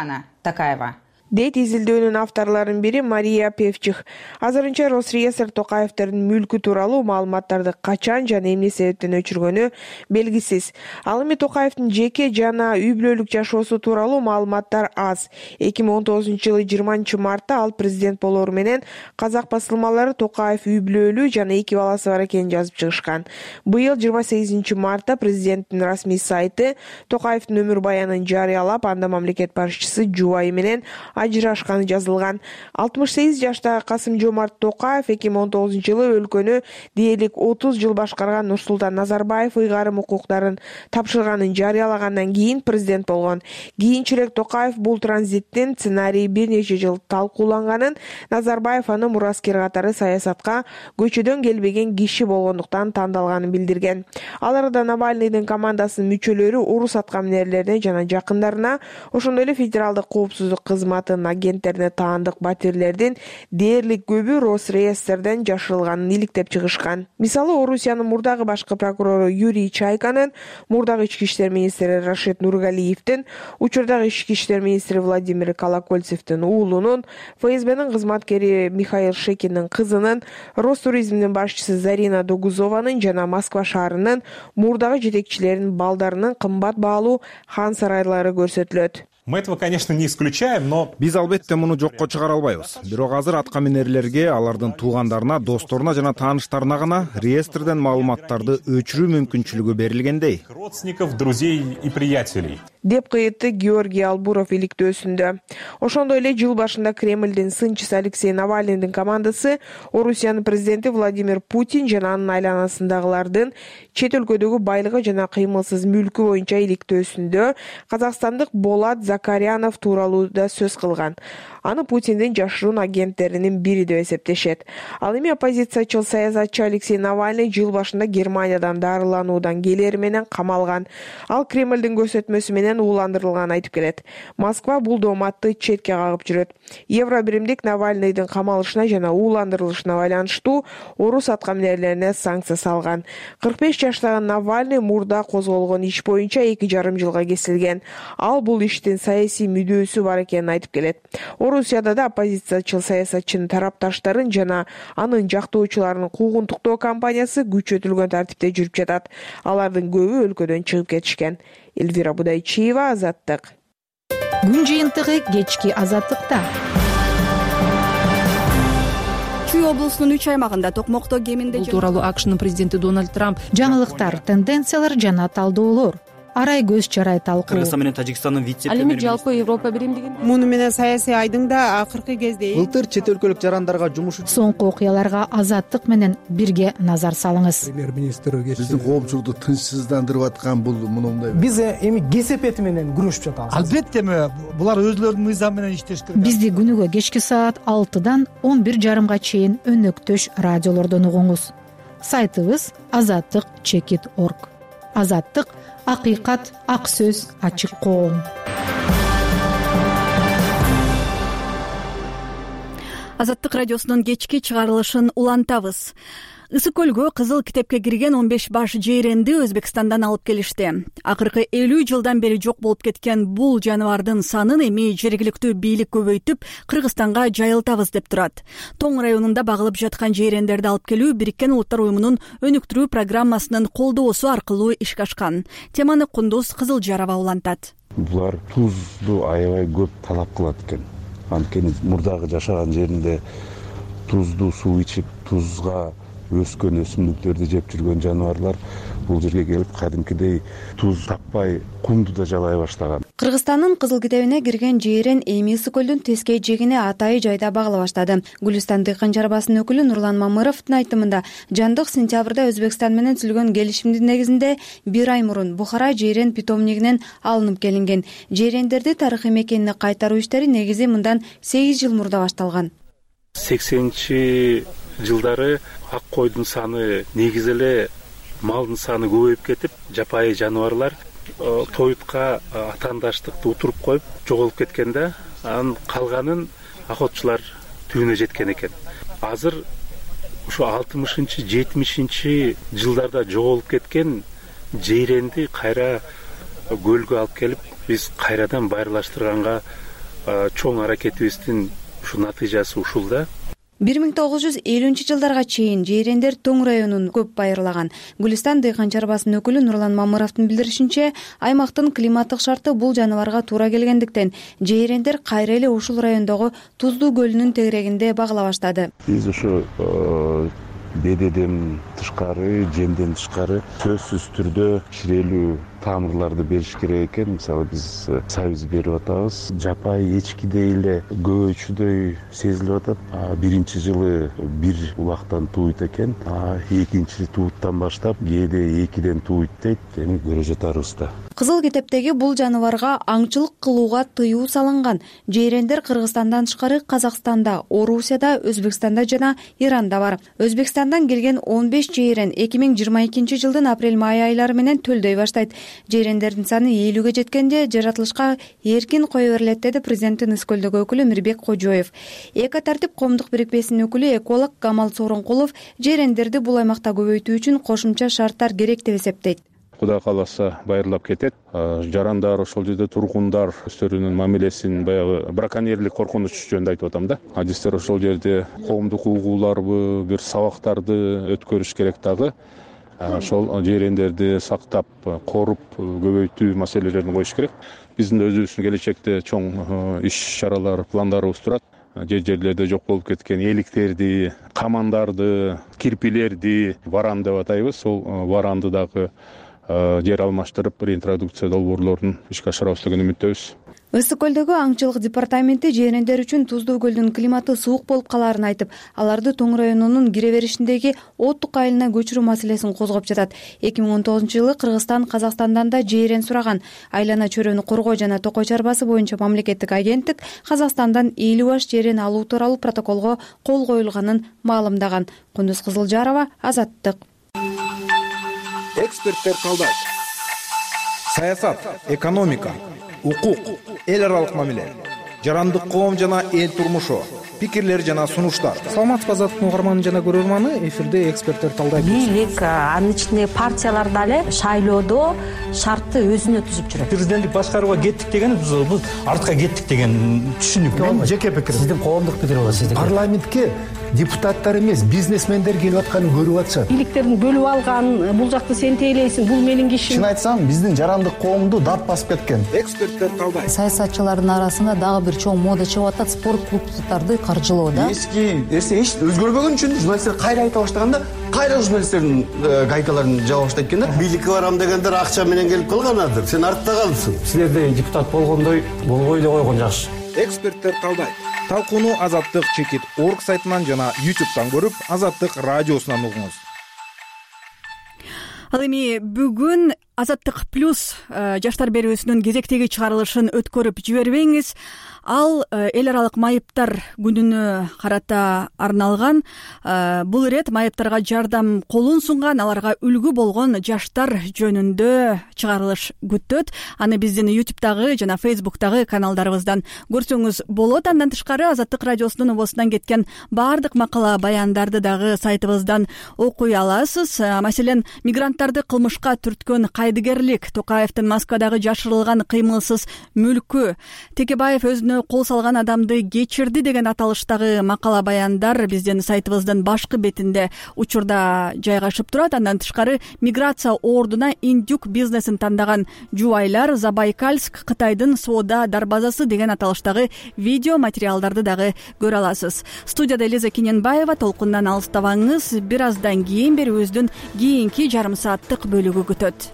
Дейт изилдөөнүн авторлорунун бири Мария Певчих. Азырынча Росреестр Токаевдин мүлкү тууралуу маалыматтарды качан жана эмне себептен өчүргөнү белгисиз. Ал эми Токаевдин жеке жана үй бүлөлүк жашоосу тууралуу маалыматтар аз. эки миң он тогузунчу жылы жыйырманчы мартта ал президент болору менен казак басылмалары Токаев үй бүлөлүү жана эки баласы бар экенин жазып чыгышкан. Быйыл жыйырма сегизинчи мартта президенттин расмий сайты Токаевдин өмүр баянын жарыялап, анда мамлекет башчысы жубайы менен ажырашканы жазылган. алтымыш сегиз жаштагы Касым Жомарт Токаев эки миң он тогузунчу жылы өлкөнү дээрлик отуз жыл башкарган Нурсултан Назарбаев ыйгарым укуктарын тапшырганын жарыялагандан кийин президент болгон. Кийинчерээк Токаев бул транзиттин сценарийи бир нече жыл талкууланганын, Назарбаев аны мураскер катары саясатка көчөдөн келбеген киши болгондуктан тандалганын билдирген. Ал арада Навальныйдын командасынын мүчөлөрү орус аткаминерлерине жана жакындарына, ошондой эле федералдык коопсуздук кызматы агенттерине таандык батирлердин дээрлик көбү Росреестрден жашырылганын иликтеп чыгышкан. Мисалы, Орусиянын мурдагы башкы прокурору Юрий Чайканын, мурдагы ички иштер министри Рашид Нургалиевдин, учурдагы ички иштер министри Владимир Колокольцевдин уулунун, ФСБнын кызматкери Михаил Шекиндин кызынын, Ростуризмдин башчысы Зарина Догузованын жана Москва шаарынын мурдагы жетекчилеринин балдарынын кымбат баалуу хан сарайлары көрсөтүлөт. Мы этого, конечно, не исключаем, но... Биз албетте муну жокко чыгара албайбыз. Бирок азыр аткаминерлерге, алардын туугандарына, досторуна жана тааныштарына гана реестрден маалыматтарды өчүрүү мүмкүнчүлүгү берилгендей. Родственников, друзей и приятелей. Деп кыйтты Георгий Албуров иликтөөсүндө. Ошондой эле жыл башында Кремльдин сынчысы Алексей Навальныйдын командасы Орусиянын президенти Владимир Путин жана анын айланасындагылардын чет өлкөдөгү байлыгы жана кыймылсыз мүлкү боюнча иликтөөсүндө казакстандык Болат Закарянов тууралуу да сөз кылган. Аны Путиндин жашыруун агенттеринин бири деп эсептешет. Ал эми оппозициячыл саясатчы Алексей Навальный жыл башында Германиядан дарылануудан келери менен камалган. Ал Кремльдин көрсөтмөсү менен ууландырылганын айтып келет. Москва бул дооматты четке кагып жүрөт. Евро биримдик Навальныйдын камалышына жана ууландырылышына байланыштуу орус аткаминерлерине санкция салган. кырк беш жаштагы Навальный мурда козголгон иш боюнча эки жарым жылга кесилген. Ал бул иштин саясий мүдөөсү бар экенин айтып келет. Орусияда да оппозициячыл саясатчынын тарапташтарын жана анын жактоочуларын куугунтуктоо кампаниясы күчөтүлгөн тартипте жүрүп жатат. Алардын көбү өлкөдөн чыгып кетишкен. Эльвира Будайчиева, Азаттык. Күн жыйынтыгы кечки Азаттыкта. Чүй облусунун үч аймагында токмокто кеминде бул тууралуу АКШнын президенти Дональд Трамп жаңылыктар, тенденциялар жана талдоолор арай көз чарай талкуу. Кыргызстан менен Тажикстандын вице-премьери. Ал эми жалпы Европа биримдигин муну менен саясий айдыңда акыркы кезде былтыр чет өлкөлүк жарандарга жумуш үчүн соңку окуяларга Азаттык менен бирге назар салыңыз. Премьер-министр биздин коомчулукту тынчсыздандырып аткан бул мындай. Биз эми кесепети менен күрөшүп жатабыз. Албетте булар өзлөрүнүн мыйзамы менен иштеш керек. Бизди күнүгө кечки саат алтыдан он бир жарымга чейин өнөктөш радиолордон угуңуз. Сайтыбыз азаттык чекит точка орг. Азаттык акыйкат, ак сөз, ачык коом. Азаттык радиосунун кечки чыгарылышын улантабыз. Ысык көлгө Кызыл китепке кирген он беш баш жейренди Өзбекстандан алып келишти. Акыркы элүү жылдан бери жок болуп кеткен бул жаныбардын санын эми жергиликтүү бийлик көбөйтүп, Кыргызстанга жайылтабыз деп турат. Тоң районунда багылып жаткан жейрендерди алып келүү Бириккен Улуттар уюмунун өнүктүрүү программасынын колдоосу аркылуу ишке ашкан. Теманы Кундуз Кызылжарова улантат. Булар тузду аябай көп талап кылат экен. Анткени мурдагы жашаган жеринде тузду суу ичип, тузга өскөн өсүмдүктөрдү жеп жүргөн жаныбарлар бул жерге келип кадимкидей туз таппай кумду да жалай баштаган. Кыргызстандын Кызыл китебине кирген жейрен эми ысык көлдүн тескей жегине атайы жайда багыла баштады. Гүлүстан дыйкан чарбасынын өкүлү Нурлан Мамыровдун айтымында, жандык сентябрда Өзбекстан менен түзүлгөн келишимдин негизинде бир ай мурун Бухара жейрен питомнигинен алынып келинген. Жейрендерди тарыхый мекенине кайтаруу иштери негизи мындан сегиз жыл мурда башталган. сексенинчи жылдары ак койдун саны, негизи эле малдын саны көбөйүп кетип, жапайы жаныбарлар тоютка атаандаштыкты утуруп коюп жоголуп кеткен да, анын калганын охотчулар түбүнө жеткен экен. Азыр ушу алтымышынчы жетимишинчи жылдарда жоголуп кеткен жейренди кайра көлгө алып келип, биз кайрадан байырлаштырганга чоң аракетибиздин ушу натыйжасы ушул да. бир миң тогуз жүз элүүнчү жылдарга чейин жейрендер Тоң районун көп байырлаган. Гүлүстан дыйкан чарбасынын өкүлү Нурлан Мамыровдун билдиришинче, аймактын климаттык шарты бул жаныбарга туура келгендиктен жейрендер кайра эле ушул райондогу Туздуу көлүнүн тегерегинде багыла баштады. Биз ушу бедеден тышкары, жемден тышкары сөзсүз түрдө кичирелүү тамырларды бериш керек экен. Мисалы биз сабиз берип атабыз. Жапайы эчкидей эле көбөйчүдөй сезилип атат. Биринчи жылы бир улактан тууйт экен. Экинчи тууттан баштап кээде экиден тууйт дейт. Эми көрө жатарбыз да. Кызыл китептеги бул жаныбарга аңчылык кылууга тыюу салынган. Жейрендер Кыргызстандан тышкары Казакстанда, Орусияда, Өзбекстанда жана Иранда бар. Өзбекстандан келген он беш жейрен эки миң жыйырма экинчи жылдын апрель-май айлары менен төлдөй баштайт. Жейрендердин саны элүүгө жеткенде жаратылышка эркин кое берилет, деди президенттин Ысык көлдөгү өкүлү Мирбек Кожоев. Эко тартип коомдук бирикмесинин өкүлү эколог Камал Сооронкулов жейрендерди бул аймакта көбөйтүү үчүн кошумча шарттар керек деп эсептейт. Кудай кааласа байырлап кетет. Жарандар, ошол жерде тургундар өздөрүнүн мамилесин, баягы браконьерлик коркунуч жөнүндө айтып атам да. Адистер ошол жерде коомдук угууларбы, бир сабактарды өткөрүш керек дагы. Ошол жейрендерди сактап, коруп, көбөйтүү маселелерин коюш керек. Биздин өзүбүздүн келечекте чоң иш чаралар, пландарыбыз турат. Жер-жерлерде жок болуп кеткен эликтерди, камандарды, кирпилерди варан деп атайбыз. Сол варанды дагы жер алмаштырып, реинтродукция долбоорлорун ишке ашырабыз деген үмүттөбүз. Ысык көлдөгү аңчылык департаменти жейрендер үчүн Туздуу көлдүн климаты суук болуп калаарын айтып, аларды Тоң районунун кире беришиндеги Оттук айылына көчүрүү маселесин козгоп жатат. эки миң он тогузунчу жылы Кыргызстан Казакстандан да жейрен сураган. Айлана чөрөнү коргоо жана токой чарбасы боюнча мамлекеттик агенттик Казакстандан элүү баш жейрен алуу тууралуу протоколго кол коюлганын маалымдаган. Кундуз Кызылжарова, Азаттык. Эксперттер талдайт. Саясат, экономика, укук, эл аралык мамиле, жарандык коом жана эл турмушу, пикирлер жана сунуштар. Саламатсызбы, Азаттыктын угарманы жана көрөрманы, эфирде эксперттер талдайт. Бийлик, анын ичинде партиялар дагы шайлоодо шартты өзүнө түзүп жүрөт. Президенттик башкарууга кеттик деген бул артка кеттик деген түшүнүк. Мен жеке пикирим. Сиздин коомдук пикир болот, сиздики. Парламентке депутаттар эмес, бизнесмендер келип атканын көрүп атышат. Бийликтердин бөлүп алган, бул жакты сен тейлейсиң, бул менин кишим. Чын айтсам, биздин жарандык коомду дат басып кеткен. Эксперттер талдайт. Саясатчылардын арасында дагы бир чоң мода чыгып атат, спорт клубдарды каржылоо да. Эски нерсе эч өзгөрбөгөн үчүн журналисттер кайра айта баштаганда, кайра журналисттердин гайкаларын жаба баштайт экен да. Бийликке барам дегендер акча менен келип калганадыр. Сен артта калдың. Силерде депутат болгондой болбой эле койгон жакшы. Эксперттер талдайт. Талкууну Азаттык чекит орг сайтынан жана ютубтан көрүп, Азаттык радиосунан угуңуз. Ал эми бүгүн Азаттык плюс жаштар берүүсүнүн кезектеги чыгарылышын өткөрүп жибербеңиз. Ал эл аралык майыптар күнүнө карата арналган. Бул ирет майыптарга жардам колун сунган, аларга үлгү болгон жаштар жөнүндө чыгарылыш күтөт. Аны биздин ютубтагы жана фейсбуктагы каналдарыбыздан көрсөңүз болот. Андан тышкары Азаттык радиосунун обосунан кеткен баардык макала баяндарды дагы сайтыбыздан окуй аласыз. Маселен, мигранттарды кылмышка түрткөн кайдыгерлик, Токаевдин Москвадагы жашырылган кыймылсыз мүлкү, Текебаев өзүнө кол салган адамды кечирди деген аталыштагы макала баяндар биздин сайтыбыздын башкы бетинде учурда жайгашып турат. Андан тышкары миграция ордуна индюк бизнесин тандаган жубайлар, Забайкальск Кытайдын соода дарбазасы деген аталыштагы видео материалдарды дагы көрө аласыз. Студияда Элиза Кененбаева. Толкундан алыстабаңыз. Бир аздан кийин берүүбүздүн кийинки жарым сааттык бөлүгү күтөт.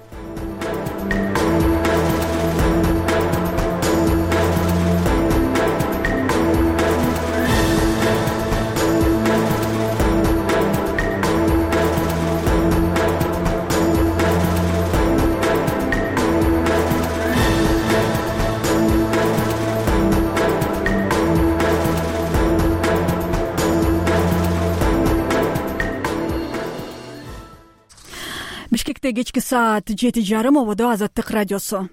Бишкекте кечки саат жети жарым, ободо Азаттык радиосу.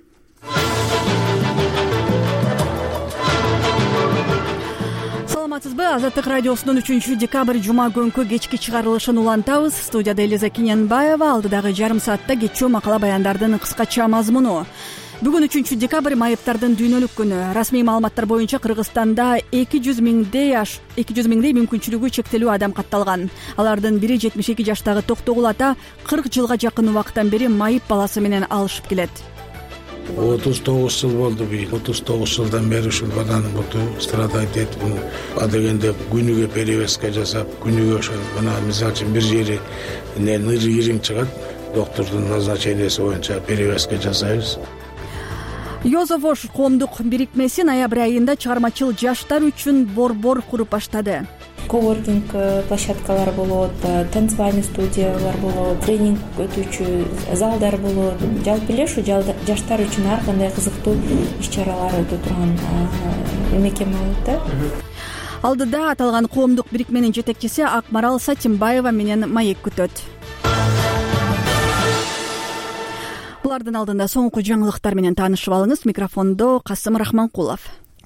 Саламатсызбы? Азаттык радиосунун үчүнчү декабрь жума күнкү кечки чыгарылышын улантабыз. Студияда Элиза Кененбаева. Алдыдагы жарым саатта кечүү макала баяндардын кыскача мазмуну. Бүгүн үчүнчү декабрь майыптардын дүйнөлүк күнү. Расмий маалыматтар боюнча Кыргызстанда эки жүз миңдей эки жүз миңдей мүмкүнчүлүгү чектелүү адам катталган. Алардын бири жетимиш эки жаштагы Токтогул ата кырк жылга жакын убакыттан бери майып баласы менен алышып келет. отуз тогуз жыл болду бийил. отуз тогуз жылдан бери ушул баланын буту страдать этип, адегенде күнүгө перевязка жасап, күнүгө ошо мына мисалы үчүн бир жери ныры ириң чыгат, доктордун назначенияси боюнча перевязка жасайбыз. Йозофош коомдук бирикмеси ноябрь айында чыгармачыл жаштар үчүн борбор куруп баштады. Коворкинг площадкалар болот, танцевальный студиялар болот, тренинг өтүүчү залдар болот. Жалпы эле ушу жаштар үчүн ар кандай кызыктуу иш-чаралар өтө турган мекеме болот да. Алдыда аталган коомдук бирикменин жетекчиси Акмарал Сатимбаева менен маек күтөт. Булардын алдында соңку жаңылыктар менен таанышып алыңыз. Микрофондо Касым Рахманкулов.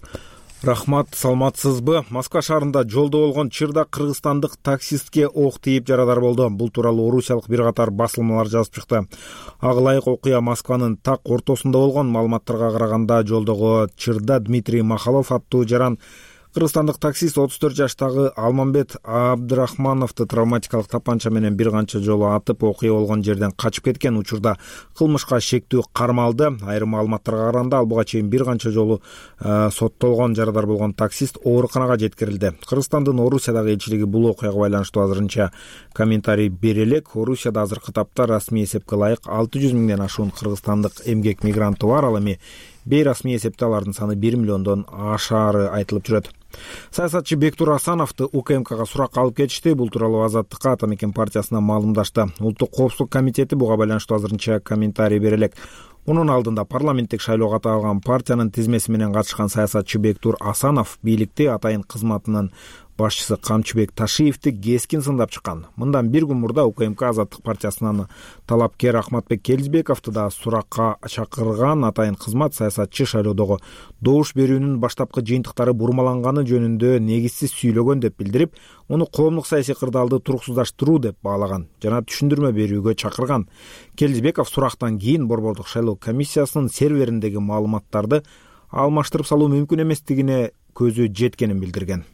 Рахмат, саламатсызбы? Москва шаарында жолдо болгон чырда кыргызстандык таксистке ок тийип жарадар болду. Бул тууралуу орусиялык бир катар басылмалар жазып чыкты. Ага ылайык окуя Москванын так ортосунда болгон. Маалыматтарга караганда жолдогу чырда Дмитрий Махалов аттуу жаран кыргызстандык таксист отуз төрт жаштагы Алмамбет Абдрахмановду травматикалык тапанча менен бир канча жолу атып, окуя болгон жерден качып кеткен. Учурда кылмышка шектүү кармалды. Айрым маалыматтарга караганда ал буга чейин бир канча жолу э, соттолгон жарадар болгон таксист ооруканага жеткирилди. Кыргызстандын Орусиядагы элчилиги бул окуяга байланыштуу азырынча комментарий бере элек. Орусияда азыркы тапта расмий эсепке ылайык алты жүз миңден ашуун кыргызстандык эмгек мигранты бар. Ал эми бейрасмий эсепте алардын саны бир миллиондон ашаары айтылып жүрөт. Саясатчы Бектур Асановду УКМКга суракка алып кетишти. Бул тууралуу Азаттыкка Ата мекен партиясына маалымдашты. Улуттук коопсуздук комитети буга байланыштуу азырынча комментарий бере элек. Мунун алдында парламенттик шайлоого катышкан партиянын тизмеси менен катышкан саясатчы Бектур Асанов бийликти атайын кызматынын башчысы Камчыбек Ташиевди кескин сындап чыккан. Мындан бир күн мурда УКМК Азаттык партиясынын талапкер Ахматбек Келизбековду да суракка чакырган. Атайын кызмат саясатчы шайлоодогу добуш берүүнүн баштапкы жыйынтыктары бурмаланганы жөнүндө негизсиз сүйлөгөн деп билдирип, муну коомдук саясий кырдаалды туруксуздаштыруу деп баалаган жана түшүндүрмө берүүгө чакырган. Келизбеков сурактан кийин борбордук шайлоо комиссиясынын сервериндеги маалыматтарды алмаштырып салуу мүмкүн эместигине көзү жеткенин билдирген.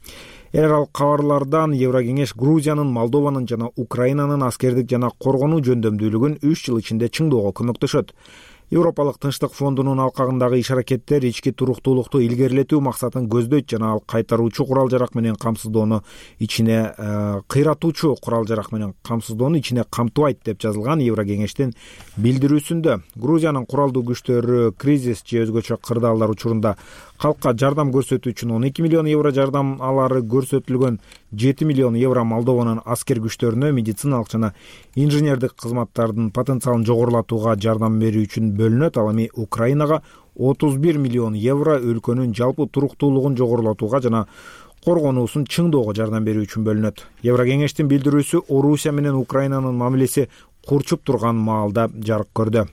Эл аралык кабарлардан Еврокеңеш Грузиянын, Молдованын жана Украинанын аскердик жана коргонуу жөндөмдүүлүгүн үч жыл ичинде чыңдоого көмөктөшөт. Европалык Тынчтык фондунун алкагындагы иш-аракеттер ички туруктуулукту илгерилетүү максатын көздөйт жана ал кайтаруучу курал-жарак менен камсыздоону ичине кыйратуучу курал-жарак менен камсыздоону ичине камтыбайт деп жазылган Еврокеңештин билдирүүсүндө. Грузиянын куралдуу күчтөрү кризис же өзгөчө кырдаалдар учурунда Калкка жардам көрсөтүү үчүн он эки миллион евро жардам алары көрсөтүлгөн. жети миллион евро Молдованын аскер күчтөрүнө медициналык жана инженердик кызматтардын потенциалын жогорулатууга жардам берүү үчүн бөлүнөт. Ал эми Украинага отуз бир миллион евро өлкөнүн жалпы туруктуулугун жогорулатууга жана коргонуусун чыңдоого жардам берүү үчүн бөлүнөт. Еврокеңештин билдирүүсү Орусия менен Украинанын мамилеси курчуп турган маалда жарык көрдү.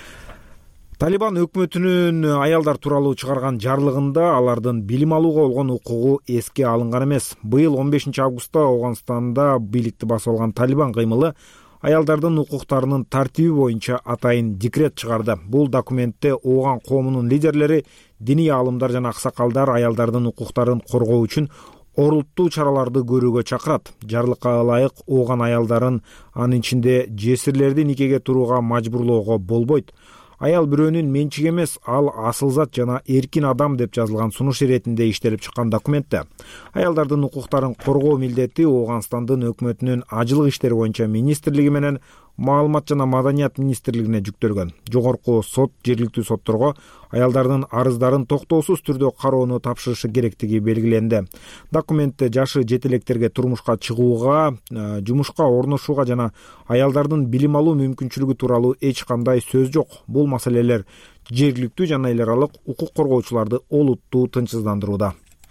Талибан өкмөтүнүн аялдар тууралуу чыгарган жарлыгында алардын билим алууга болгон укугу эске алынган эмес. Быйыл он бешинчи августта Афганстанда бийликти басып алган Талибан кыймылы аялдардын укуктарынын тартиби боюнча атайын декрет чыгарды. Бул документте Ооган коомунун лидерлери, диний аалымдар жана аксакалдар аялдардын укуктарын коргоо үчүн орулттуу чараларды көрүүгө чакырат. Жарлыкка ылайык Ооган аялдарын, анын ичинде жесирлерди никеге турууга мажбурлоого болбойт. Аял бирөөнүн менчиги эмес, ал асыл жана эркин адам деп жазылган сунуш иретинде иштелип чыккан документте. Аялдардын укуктарын коргоо милдети Оогандын өкмөтүнүн ажылык иштери боюнча министрлиги менен маалымат жана маданият министрлигине жүктөлгөн. Жогорку сот жергиликтүү сотторго аялдардын арыздарын токтоосуз түрдө кароону тапшырышы керектиги белгиленди. Документте жашы жетелектерге турмушка чыгууга, жумушка орношууга жана аялдардын билим алуу мүмкүнчүлүгү тууралуу эч кандай сөз жок. Бул маселелер жергиликтүү жана эл аралык укук коргоочуларды олуттуу тынчсыздандырууда.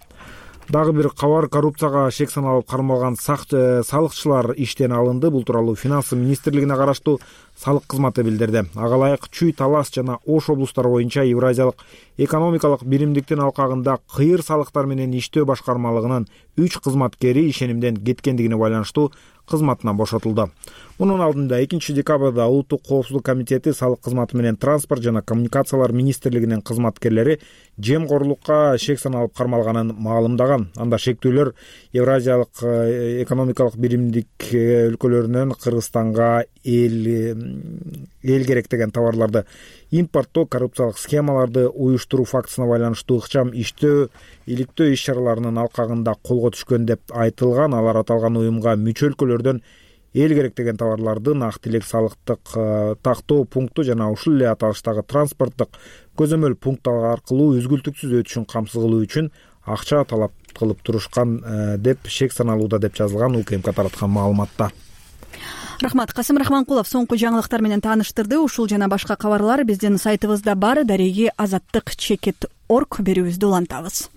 Дагы бир кабар: коррупцияга шек саналып кармалган салыкчылар иштен алынды. Бул тууралуу Финансы министрлигине караштуу салык кызматы билдирди. Ага ылайык Чүй, Талас жана Ош облустары боюнча Евразиялык экономикалык биримдиктин алкагында кыйыр салыктар менен иштөө башкармалыгынын үч кызматкери ишенимден кеткендигине байланыштуу кызматынан бошотулду. Мунун алдында экинчи декабрда Улуттук коопсуздук комитети салык кызматы менен Транспорт жана коммуникациялар министрлигинин кызматкерлери жемкорлукка шек саналып кармалганын маалымдаган. Анда шектүүлөр Евразиялык экономикалык биримдик өлкөлөрүнөн Кыргызстанга эл эл керек деген товарларды импорттоо, коррупциялык схемаларды уюштуруу фактысына байланыштуу ыкчам иштөө, иликтөө иш-чараларынын алкагында колго түшкөн деп айтылган. Алар аталган уюмга мүчө өлкөлөрдөн эл керек деген товарлардын ак тилек салыктык тактоо пункту жана ушул эле аталыштагы транспорттук көзөмөл пункттар аркылуу үзгүлтүксүз өтүшүн камсыз кылуу үчүн акча талап кылып турушкан деп шек саналууда деп жазылган УКМК тараткан маалыматта. Рахмат. Касым Рахманкулов соңку жаңылыктар менен тааныштырды. Ушул жана башка кабарлар биздин сайтыбызда бар. Дареги азаттык чекит точка орг берүүбүздү улантабыз.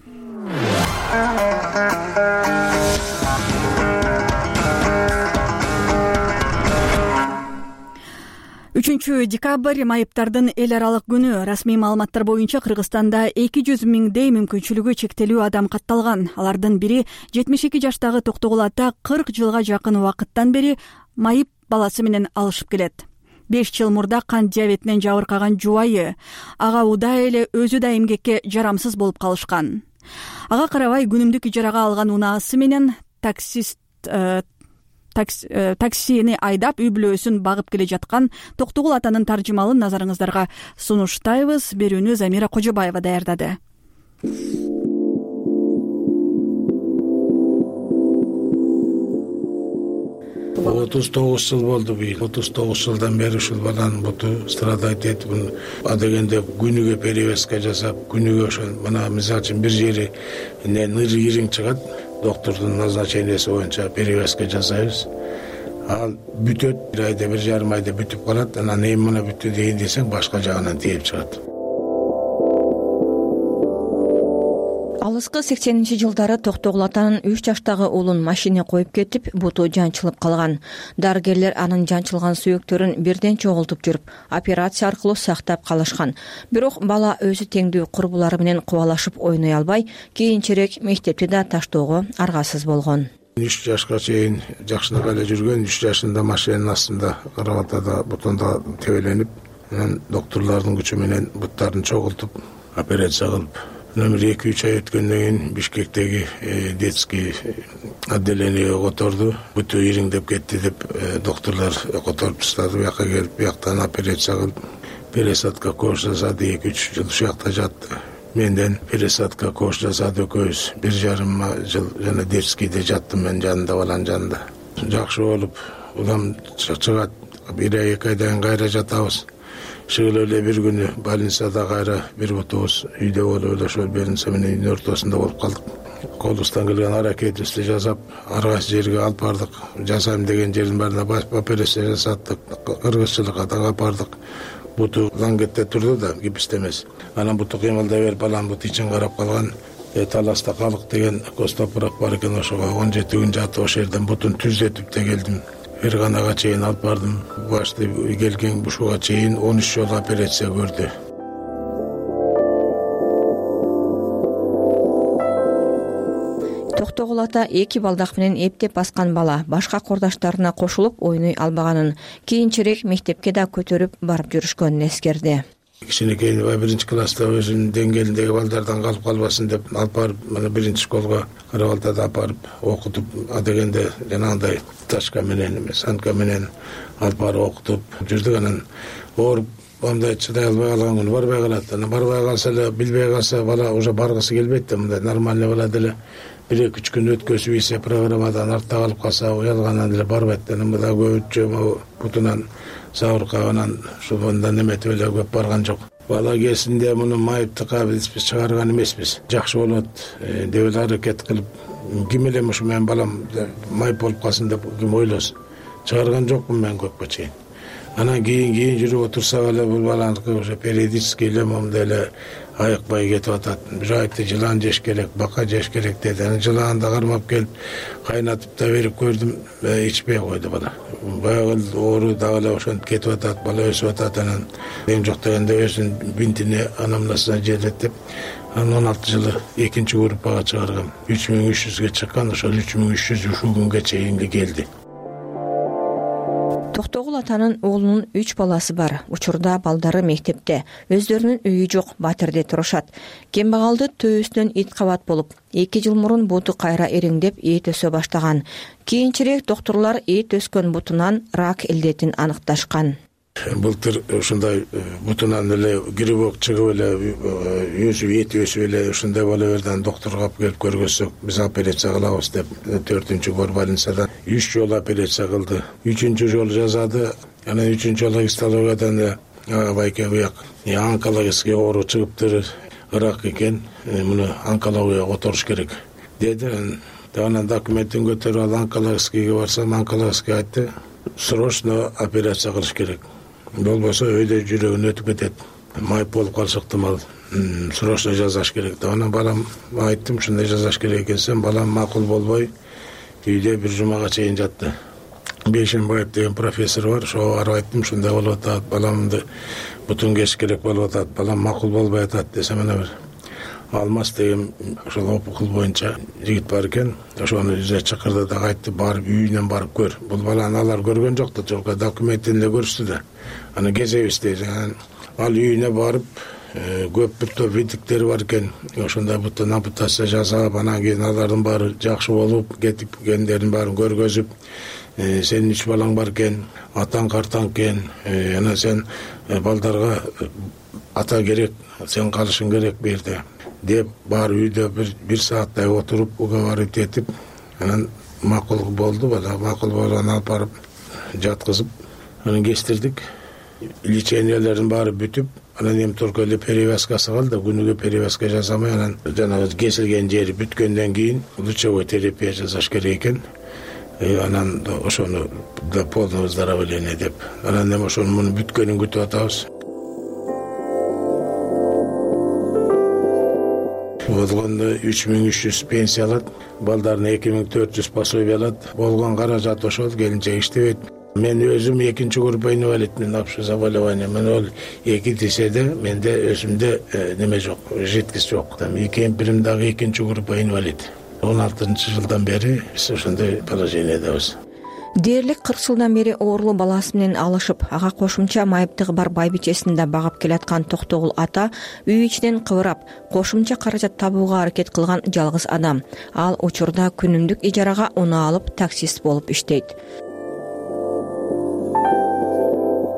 үчүнчү декабрь майыптардын эл аралык күнү. Расмий маалыматтар боюнча Кыргызстанда эки жүз миңдей мүмкүнчүлүгү чектелүү адам катталган. Алардын бири жетимиш эки жаштагы Токтогул ата кырк жылга жакын убакыттан бери майып баласы менен алышып келет. беш жыл мурда кант диабетинен жабыркаган жубайы. Ага удай эле өзү да эмгекке жарамсыз болуп калышкан. Ага карабай күнүмдүк ижарага алган унаасы менен таксист таксини айдап үй бүлөсүн багып келе жаткан Токтогул атанын таржымалын назарыңыздарга сунуштайбыз. Берүүнү Замира Кожобаева даярдады. отуз тогуз жыл болду быйыл. отуз тогуз жылдан бери ушул баланын буту страдать этип, адегенде күнүгө перевязка жасап, күнүгө ошо мына мисалы үчүн бир жери ныр ириң чыгат, доктордун назначенияси боюнча перевязка жасайбыз. Ал бүтөт, бир айда, бир жарым айда бүтүп калат. Анан эми мына бүттү дейин десең башка жагынан тийип чыгат. Алыскы сексенинчи жылдары Токтогул атанын үч жаштагы уулун машина коюп кетип, буту жанчылып калган. Дарыгерлер анын жанчылган сүйөктөрүн бирден чогултуп жүрүп, операция аркылуу сактап калышкан. Бирок бала өзү теңдүү курбулары менен кубалашып ойной албай, кийинчерээк мектепти да таштоого аргасыз болгон. үч жашка чейин жакшынак эле жүргөн, үч жашында машинанын астында карабатада бутунда тебеленип, анан докторлордун күчү менен буттарын чогултуп, операция кылып, номер эки үч ай өткөндөн кийин Бишкектеги детский отделениеге которду. Бүтө ириңдеп кетти деп докторлор которуп таштады. Бияка келип, бияктан операция кылып, пересадка кош жасады. эки үч жыл ушакта жатты. Менден пересадка кош жасады экөөбүз. Бир жарым жыл жана детскийде жаттым мен жанында, баланын жанында. Жакшы болуп, улам чыгат. Бир ай эки айдан кийин кайра жатабыз. ушул эле бир күнү больницада кайра бир бутубуз үйдө болуп эле ошол больница менен үйдүн ортосунда болуп калдык. Колубуздан келген аракетибизди жасап, ар кайсы жерге алып бардык. Жасайм деген жердин баарына операция жасаттык, кыргызчылыкка да алып бардык. Буту лангетте турду да, гипсте эмес. Анан буту кыймылдай берип, баланын буту ичин карап калган. Таласта калык деген костопурак бар экен, ошого он жети күн жатып ошол жерден бутун түзөтүп да келдим. Ферганага чейин алып бардым. Башты келген ушуга чейин он үч жолу операция көрдү. Токтогул ата эки балдак менен эптеп баскан бала башка кордаштарына кошулуп ойной албаганын, кийинчерээк мектепке да көтөрүп барып жүрүшкөнүн эскерди. Кичинекей биринчи класста өзүнүн деңгээлиндеги балдардан калып калбасын деп алып барып, мына биринчи школго Карабалтада алып барып окутуп, адегенде жанагындай ташка менен эмес, санка менен алып барып окутуп жүрдүк. Анан ооруп мындай чыдай албай калган күнү барбай калат. Анан барбай калса эле, билбей калса бала уже баргысы келбейт да, мындай нормальный бала деле бир эки үч күн өткөзүп ийсе программадан артта калып калса уялгандан эле барбайт. Анан мында көбүнчө бутунан сабыркабынан ушундан неметип эле көп барган жок. Бала кезинде муну майыпты кабыл биз чыгарган эмеспиз. Жакшы болот деп эле аракет кылып, ким эле ушу менен балам майып болуп калсын деп ким ойлосун. Чыгарган жокмун мен көпкө чейин. Анан кийин кийин жүрүп отурсак эле бул баланыкы уже периодически эле момундай эле айыкпай кетип атат. Бир айтты жылан жеш керек, бака жеш керек деди. Анан жыланды кармап келип кайнатып да берип көрдүм, ичпей койду бала. Баягы оору дагы эле ошентип кетип атат, бала өсүп атат. Анан эң жок дегенде өзүнүн бинтине анамнасына жерлетип, анан он алты жылы экинчи группага чыгаргам. үч миң үч жүзгө чыккан, ошол үч миң үч жүз ушул күнгө чейин келди. Токтогул атанын уулунун үч баласы бар. Учурда балдары мектепте. Өздөрүнүн үйү жок, батирде турушат. Кембагалды төөсүнөн ит кабат болуп, эки жыл мурун буту кайра ириңдеп эт өсө баштаган. Кийинчерээк доктурлар эт өскөн бутунан рак илдетин аныкташкан. Былтыр ушундай бутунан эле грибок чыгып эле өсүп, эт өсүп эле ушундай боло берди. Докторго алып келип көргөзсөк, биз операция кылабыз деп төртүнчү горбольницада үч жолу операция кылды. Үчүнчү жолу жасады. Анан үчүнчү жолу гистологиядан байке буяк онкологический оору чыгыптыр, ырак экен, муну онкологияга которуш керек деди. Анан документин көтөрүп алып онкологическийге барсам, онкологический айтты, срочно операция кылыш керек. Болбосо өйдө жүрөгүн өтүп кетет. Майып болуп калышы ыктымал. Срочно жасаш керек деп. Анан балам айттым, ушундай жасаш керек экенсен, балам макул болбой үйдө бир жумага чейин жатты. Бейшенбаев деген профессор бар, ошого барып айттым, ушундай болуп атат, баламды бутун кеш керек болуп атат, балам макул болбой атат десем, ана бир Алмаз деген ошол окул боюнча жигит бар экен, ошону үзе чакырды да айтты, барып үйүнөн барып көр. Бул баланы алар көргөн жок да, жок документин эле көрүштү да. Аны кезебиз дейт. Ал үйүнө барып, көп бир топ видиктери бар экен. Ошондой бутун ампутация жасап, анан кийин алардын баары жакшы болуп, кетип кендерин баарын көргөзүп, сенин үч балаң бар экен, атаң картаң экен, анан сен балдарга ата керек, сен калышың керек бу жерде деп бар үйдө бир бир сааттай отуруп, уговорить этип, анан макул болду, бала макул болгон алып барып жаткызып, анан кестирдик. Лечениялердин баары бүтүп, анан эми только эле перевязкасы калды. Күнүгө перевязка жасамай, анан жанагы кесилген жери бүткөндөн кийин лучевой терапия жасаш керек экен. Анан ошону да полное выздоровление деп. Анан эми ошонун мунун бүткөнүн күтүп атабыз. Болгондо үч миң үч жүз пенсия алат, балдарына эки миң төрт жүз пособие алат. Болгон каражат ошол, келинчек иштебейт. Мен өзүм экинчи группа инвалидмин, общее заболевание. Мен ол эки десе да, менде өзүмдө неме жок, жеткис жок. Эки эмпирим дагы экинчи группа инвалид. он алтынчы жылдан бери биз ошондой положениедебиз. Дээрлик кырк жылдан бери оорулуу баласы менен алышып, ага кошумча майыптыгы бар байбичесин да багып келаткан Токтогул ата үй ичинен кыбырап, кошумча каражат табууга аракет кылган жалгыз адам. Ал учурда күнүмдүк ижарага унаа алып таксист болуп иштейт.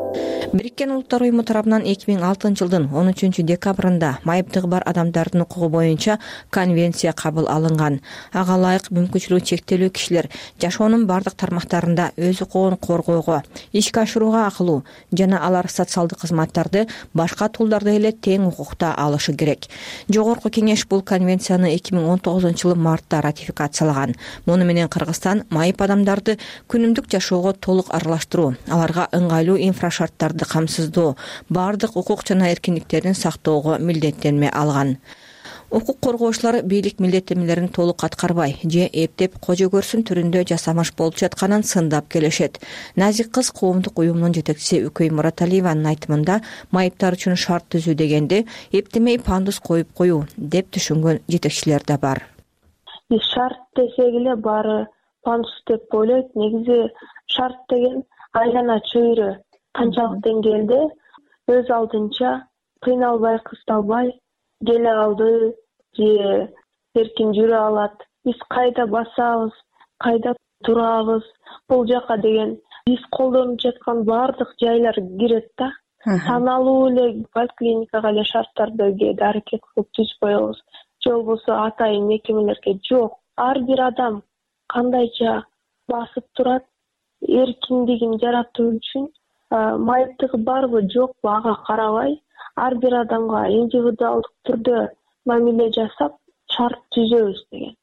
Бириккен Улуттар уюму тарабынан эки миң алтынчы жылдын он үчүнчү декабрында майыптыгы бар адамдардын укугу боюнча конвенция кабыл алынган. Ага ылайык мүмкүнчүлүгү чектелүү кишилер жашоонун бардык тармактарында өз укугун коргоого, ишке ашырууга акылуу жана алар социалдык кызматтарды башка туулдарды эле тең укукта алышы керек. Жогорку кеңеш бул конвенцияны эки миң он тогузунчу жылы мартта ратификациялаган. Муну менен Кыргызстан майып адамдарды күнүмдүк жашоого толук аралаштыруу, аларга ыңгайлуу инфрашарттарды камсыздоо, бардык укук жана эркиндиктерин сактоого милдеттенме алган. Укук коргоочулар бийлик милдеттенмелерин толук аткарбай же эптеп кожо көрсүн түрүндө жасамыш болуп жатканын сындап келишет. Назик кыз коомдук уюмунун жетекчиси Үкөй Мураталиеванын айтымында майыптар үчүн шарт түзүү дегенде эптемей пандус коюп коюу деп түшүнгөн жетекчилер да бар. Биз шарт десек эле баары пандус деп ойлойт. Негизи шарт деген айлана чөйрө канчалык деңгээлде өз алдынча кыйналбай, кысталбай келе алды же эркин жүрө алат. Биз кайда басабыз, кайда турабыз, бул жака деген биз колдонуп жаткан бардык жайлар кирет да. Саналуу эле поликлиникага эле шарттарды кээде аракет кылып түзүп коебуз. Же болбосо атайын мекемелерге жок. Ар бир адам кандайча басып турат, эркиндигин жаратуу үчүн майыптыгы барбы жокпу ага карабай ар бир адамга индивидуалдык түрдө мамиле жасап шарт түзөбүз деген.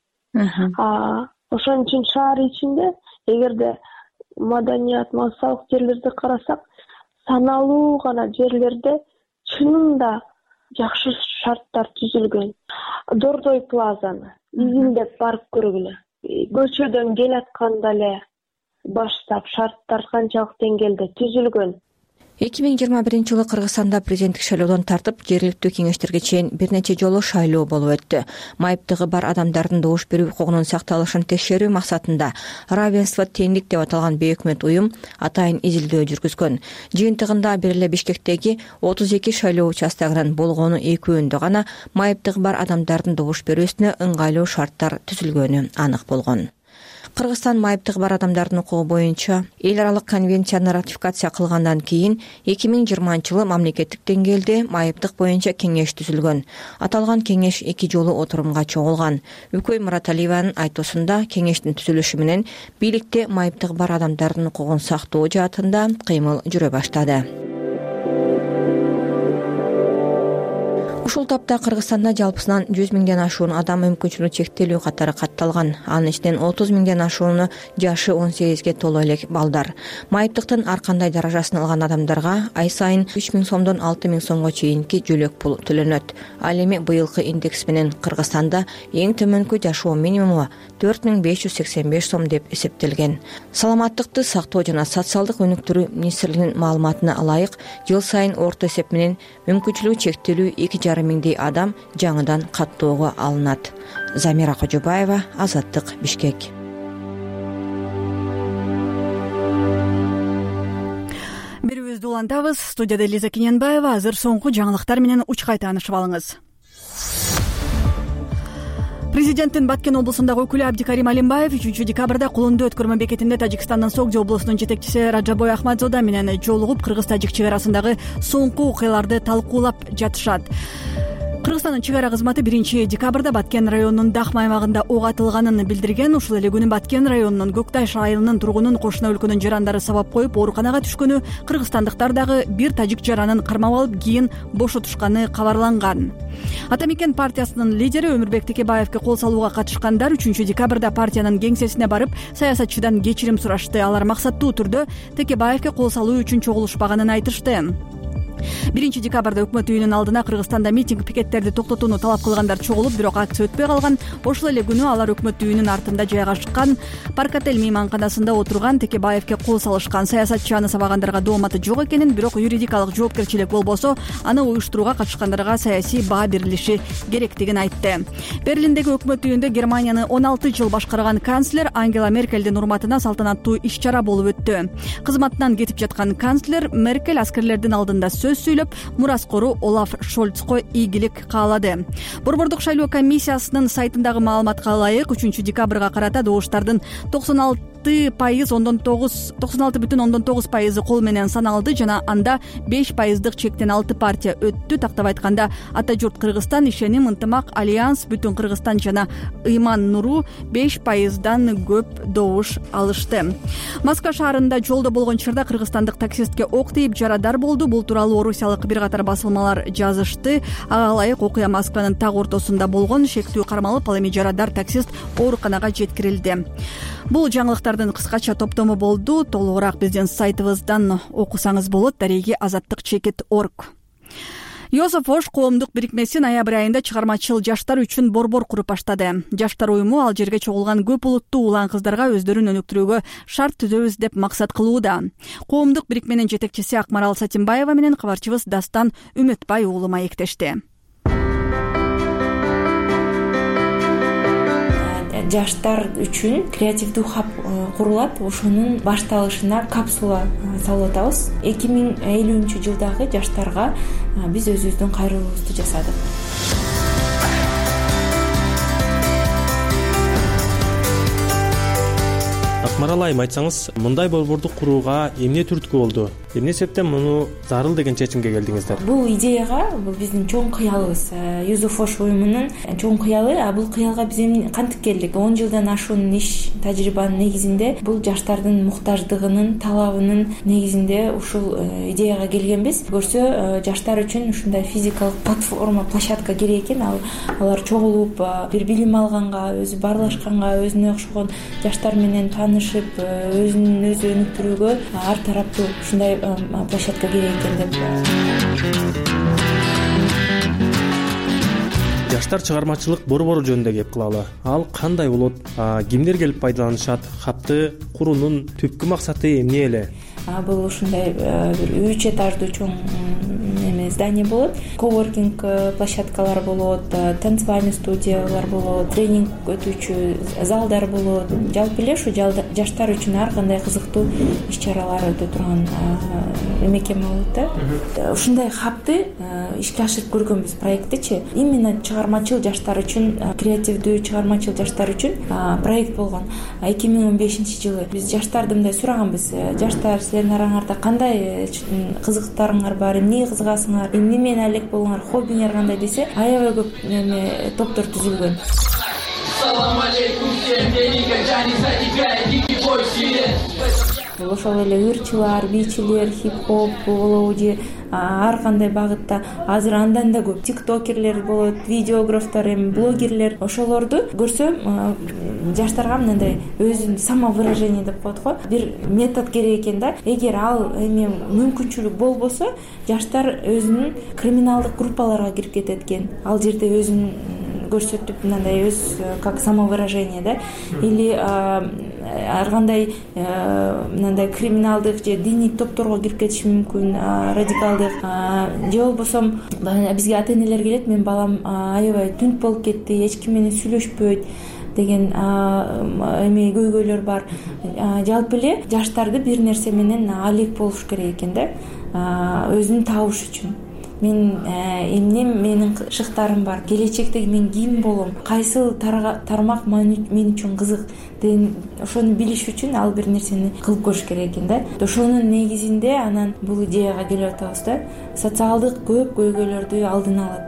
Ошон үчүн шаар ичинде эгерде маданият, массалык жерлерди карасак, саналуу гана жерлерде чынында жакшы шарттар түзүлгөн. Дордой плазаны изилдеп барып көргүлө. Көчөдөн келатканда эле баштап шарттар канчалык деңгээлде түзүлгөн. эки миң жыйырма биринчи жылы Кыргызстанда президенттик шайлоодон тартып жергиликтүү кеңештерге чейин бир нече жолу шайлоо болуп өттү. Майыптыгы бар адамдардын добуш берүү укугунун сакталышын текшерүү максатында равенство теңдик деп аталган бейөкмөт уюм атайын изилдөө жүргүзгөн. Жыйынтыгында бир эле Бишкектеги отуз эки шайлоо участогунан болгону экөөндө гана майыптыгы бар адамдардын добуш берүүсүнө ыңгайлуу шарттар түзүлгөнү анык болгон. Кыргызстан майыптыгы бар адамдардын укугу боюнча эл аралык конвенцияны ратификация кылгандан кийин эки миң жыйырманчы жылы мамлекеттик деңгээлде майыптык боюнча кеңеш түзүлгөн. Аталган кеңеш эки жолу отурумга чогулган. Үкөй Мураталиеванын айтуусунда кеңештин түзүлүшү менен бийликте майыптыгы бар адамдардын укугун сактоо жаатында кыймыл жүрө баштады. Ушул тапта Кыргызстанда жалпысынан жүз миңден ашуун адам мүмкүнчүлүгү чектелүү катары катталган. Анын ичинен отуз миңден ашууну жашы он сегизге толо элек балдар. Майыптыктын ар кандай даражасын алган адамдарга ай сайын үч миң сомдон алты миң сомго чейинки жөлөк пул төлөнөт. Ал эми быйылкы индекс менен Кыргызстанда эң төмөнкү жашоо минимуму төрт миң беш жүз сексен беш сом деп эсептелген. Саламаттыкты сактоо жана социалдык өнүктүрүү министрлигинин маалыматына ылайык, жыл сайын орто эсеп менен мүмкүнчүлүгү чектелүү эки жарым миңдей адам жаңыдан каттоого алынат. Замира Кожобаева, Азаттык, Бишкек. Берүүбүздү улантабыз. Студияда Лиза Кененбаева. Азыр соңку жаңылыктар менен учкай таанышып алыңыз. Президенттин Баткен облусундагы өкүлү Абдикарим Алимбаев үчүнчү декабрда Кулунду өткөрмө бекетинде Тажикстандын Согди облусунун жетекчиси Раджабой Ахмадзода менен жолугуп, кыргыз-тажик чек арасындагы соңку окуяларды талкуулап жатышат. Кыргызстандын чек ара кызматы биринчи декабрда Баткен районунун Дахма аймагында ок атылганын билдирген. Ушул эле күнү Баткен районунун Көкташ айылынын тургунун кошуна өлкөнүн жарандары сабап коюп ооруканага түшкөнү, кыргызстандыктар дагы бир тажик жаранын кармап алып кийин бошотушканы кабарланган. Ата мекен партиясынын лидери Өмүрбек Текебаевге кол салууга катышкандар үчүнчү декабрда партиянын кеңсесине барып, саясатчыдан кечирим сурашты. Алар максаттуу түрдө Текебаевге кол салуу үчүн чогулушпаганын айтышты. биринчи декабрда өкмөт үйүнүн алдына Кыргызстанда митинг пикеттерди токтотууну талап кылгандар чогулуп, бирок акция өтпөй калган. Ошол эле күнү алар өкмөт үйүнүн артында жайгашкан Паркотель мейманканасында отурган Текебаевге кол салышкан. Саясатчы аны сабагандарга дооматы жок экенин, бирок юридикалык жоопкерчилик болбосо аны уюштурууга катышкандарга саясий баа берилиши керектигин айтты. Берлиндеги өкмөт үйүндө Германияны он алты жыл башкарган канцлер Ангела Меркельдин урматына салтанаттуу иш-чара болуп өттү. Кызматынан кетип жаткан канцлер Меркель аскерлердин алдында сөз сүйлөп, мураскору Олаф Шольцко ийгилик каалады. Борбордук шайлоо комиссиясынын сайтындагы маалыматка ылайык, үчүнчү декабрга карата добуштардын токсон алты алты пайыз ондон тогуз токсон алты бүтүн ондон тогуз пайызы кол менен саналды жана анда беш пайыздык чектен алты партия өттү. Тактап айтканда Ата журт Кыргызстан, Ишеним, Ынтымак, Альянс, Бүтүн Кыргызстан жана Ыйман Нуру беш пайыздан көп добуш алышты. Москва шаарында жолдо болгон чырда кыргызстандык таксистке ок тийип жарадар болду. Бул тууралуу орусиялык бир катар басылмалар жазышты. Ага ылайык окуя Москванын так ортосунда болгон. Шектүү кармалып, ал эми жарадар таксист ооруканага жеткирилди. Бул жаңылыктардын кыскача топтому болду. Толугураак биздин сайтыбыздан окусаңыз болот. Дареги азаттык чекит орг. Йозеф Ош коомдук бирикмеси ноябрь айында чыгармачыл жаштар үчүн борбор куруп баштады. Жаштар уюму ал жерге чогулган көп улуттуу улан кыздарга өздөрүн өнүктүрүүгө шарт түзөбүз деп максат кылууда. Коомдук бирикменин жетекчиси Акмарал Сатимбаева менен кабарчыбыз Дастан Үмөтбай уулу маектешти. Жаштар үчүн креативдүү хаб курулат. Ошонун башталышына капсула салып атабыз. эки миң элүүнчү жылдагы жаштарга биз өзүбүздүн кайрылуубузду жасадык. Акмарал айым, айтсаңыз, мындай борборду курууга эмне түрткү болду? Эмне себептен муну зарыл деген чечимге келдиңиздер? Бул идеяга бул биздин чоң кыялыбыз. Йозеф Ош уюмунун чоң кыялы. А бул кыялга биз эми кантип келдик? он жылдан ашуун иш тажрыйбанын негизинде бул жаштардын муктаждыгынын, талабынын негизинде ушул идеяга келгенбиз. Көрсө, жаштар үчүн ушундай физикалык платформа, площадка керек экен. Ал алар чогулуп, бир билим алганга, өзү баарлашканга, өзүнө окшогон жаштар менен таанышып, өзүн өзү өнүктүрүүгө ар тараптуу ушундай площадка керек экен деп. Жаштар чыгармачылык борбору жөнүндө кеп кылалы. Ал кандай болот? Кимдер келип пайдаланышат? Хапты куруунун түпкү максаты эмне эле? Бул ушундай бир үч этаждуу чоң эме здание болот. Коворкинг площадкалар болот, танцевальный студиялар болот, тренинг өтүүчү залдар болот. Жалпы эле ушу жаштар үчүн ар кандай кызыктуу иш-чаралар өтө турган эмекеме болот да. Ушундай хабты ишке ашырып көргөнбүз проекттичи. Именно чыгармачыл жаштар үчүн, креативдүү чыгармачыл жаштар үчүн проект болгон. эки миң он бешинчи жылы биз жаштарды мындай сураганбыз. Жаштар, силердин араңарда кандай кызыктарыңар бар, эмнеге кызыгасыңар, эмне менен алек болуңар, хоббиңер кандай десе, аябай көп эме топтор түзүлгөн. Салам алейкум, ошол эле ырчылар, бийчилер, хип-хоп болобу же ар кандай багытта. Азыр андан да көп тиктокерлер болот, видеографтар, эми блогерлер. Ошолорду көрсөм, жаштарга мындай өзүн самовыражение деп коет го, бир метод керек экен да. Эгер ал эми мүмкүнчүлүк болбосо, жаштар өзүнүн криминалдык группаларга кирип кетет экен. Ал жерде өзүн көрсөтүп, мындай өз как самовыражение да, или ар кандай мындай криминалдык же диний топторго кирип кетиши мүмкүн, радикалдык. Же болбосо бизге ата-энелер келет, мен балам аябай түнт болуп кетти, эч ким менен сүйлөшпөйт деген эми көйгөйлөр бар. Жалпы эле жаштарды бир нерсе менен алек болуш керек экен да, өзүн табыш үчүн. Мен эмне менин шыктарым бар, келечекте мен ким болом, кайсыл тармак мен үчүн кызык деген ошону билиш үчүн ал бир нерсени кылып көрүш керек экен да. Ошонун негизинде анан бул идеяга келип атабыз да. Социалдык көп көйгөйлөрдү алдын алат.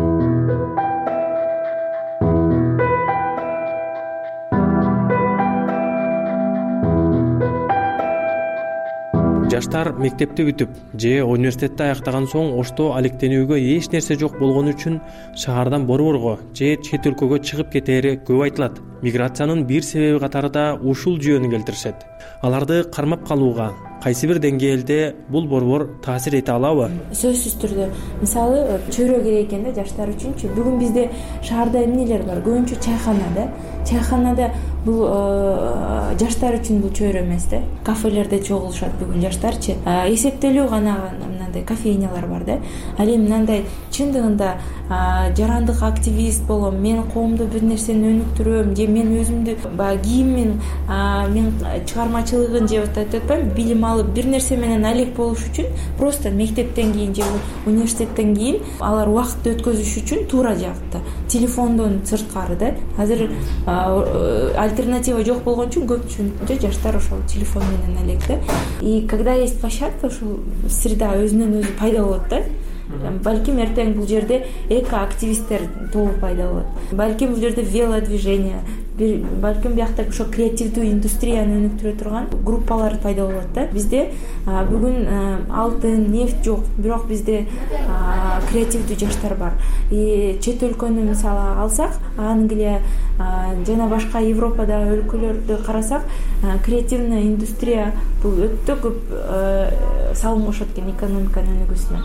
Жаштар мектепти бүтүп же университетти аяктаган соң Ошто алектенүүгө эч нерсе жок болгону үчүн шаардан борборго же чет өлкөгө чыгып кетери көп айтылат. Миграциянын бир себеби катары да ушул жүйөнү келтиришет. Аларды кармап калууга кайсы бир деңгээлде бул борбор таасир эте алабы? Сөзсүз түрдө. Мисалы, чөйрө керек экен да жаштар үчүнчү. Бүгүн бизде шаарда эмнелер бар? Көбүнчө чайхана да. Чайханада бул жаштар үчүн бул чөйрө эмес да. Кафелерде чогулушат бүгүн жаштарчы. Эсептелүү гана мындай кофейнялар бар да. Ал эми мындай чындыгында жарандык активист болом, мен коомду бир нерсени өнүктүрөм же мен өзүмдү баягы кийимин, мен чыгармачылыгын же айтпайм, билим алып бир нерсе менен алек болуш үчүн просто мектептен кийин же университеттен кийин алар убакытты өткөзүш үчүн туура жакта телефондон сырткары да азыр альтернатива жок болгон үчүн көпчүлүк жаштар ошол телефон менен элек да. И когда есть площадка, ушул среда өзүнөн өзү пайда болот да. Балким эртең бул жерде эко-активисттер тобу пайда болот. Балким бул жерде велодвижение, балким биякта ошо креативдүү индустрияны өнүктүрө турган группалар пайда болот да. Бизде бүгүн алтын, нефть жок, бирок бизде креативдүү жаштар бар. И чет өлкөнү мисалы алсак, Англия жана башка Европадагы өлкөлөрдү карасак, креативный индустрия бул өтө көп салым кошот экен экономиканын өнүгүүсүнө.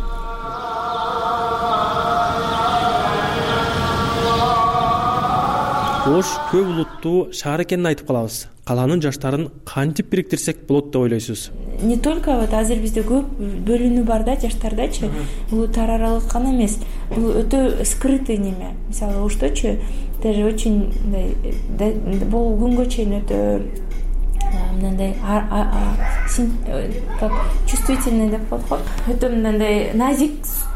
Ош көп улуттуу шаар экенин айтып калабыз. Калаанын жаштарын кантип бириктирсек болот деп ойлойсуз? Не только вот азыр бизде көп бөлүнүү бар да жаштардачы. Улуттар аралык гана эмес. Бул өтө скрытый неме. Мисалы, Ошточу даже очень бул күнгө чейин өтө мындай как чувствительный деп коет го. Өтө мындай назик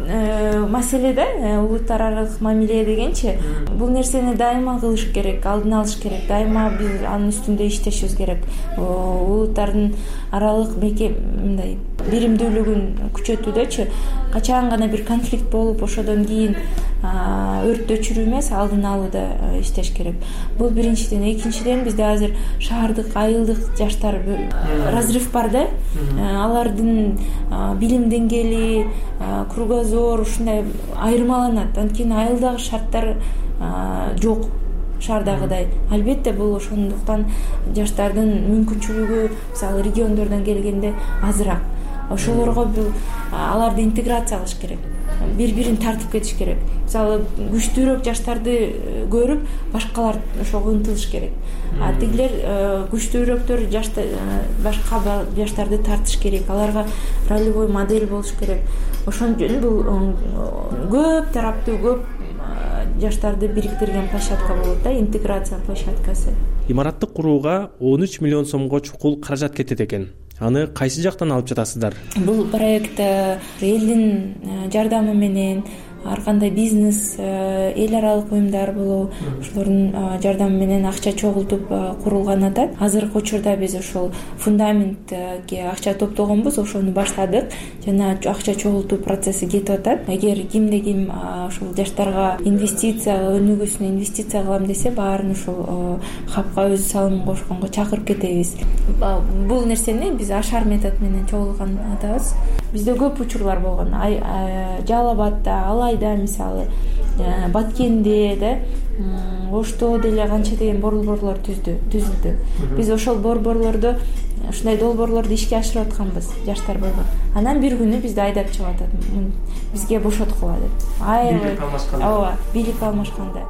маселе да, улуттар аралык мамиле дегенчи. Бул нерсени дайыма кылыш керек, алдын алыш керек, дайыма биз анын үстүндө иштешибиз керек. Улуттардын аралык мындай биримдүүлүгүн күчөтүүдөчү качан гана бир конфликт болуп, ошодон кийин өрттү өчүрүү эмес, алдын алууда иштеш керек. Бул биринчиден. Экинчиден, бизде азыр шаардык, айылдык жаштар разрыв бар да. Алардын билим деңгээли, кругозор ушундай айырмаланат. Анткени айылдагы шарттар жок шаардагыдай. Албетте бул ошондуктан жаштардын мүмкүнчүлүгү мисалы региондордон келгенде азыраак. Ошолорго бул аларды интеграция кылыш керек. Бири-бирин тартып кетиш керек. Мисалы күчтүүрөөк жаштарды көрүп, башкалар ошого ынтылыш керек. А тигилер күчтүүрөөктөр башка жаштарды тартыш керек. Аларга ролевой модель болуш керек. Ошон үчүн бул көп тараптуу, көп жаштарды бириктирген площадка болот да, интеграция площадкасы. Имаратты курууга он үч миллион сомго чукул каражат кетет экен. Аны кайсы жактан алып жатасыздар? Бул проект элдин жардамы менен, ар кандай бизнес, эл аралык уюмдар болобу, ошолордун жардамы менен акча чогултуп курулган атат. Азыркы учурда биз ошол фундаментке акча топтогонбуз, ошону баштадык жана акча чогултуу процесси кетип атат. Эгер кимде ким ошол жаштарга инвестиция, өнүгүүсүнө инвестиция кылам десе, баарын ошол хапка өз салымын кошконго чакырып кетебиз. Бул нерсени биз ашар метод менен чогулган атабыз. Бизде көп учурлар болгон. Жалал Абадда, Алайда мисалы, Баткенде да, Ошто деле канча деген борборлор түзүлдү. Биз ошол борборлордо ушундай долбоорлорду ишке ашырып атканбыз, жаштар болгон. Анан бир күнү бизди айдап чыгып атат. Бизге бошоткула деп. Аябай, ооба, бийлик алмашканда.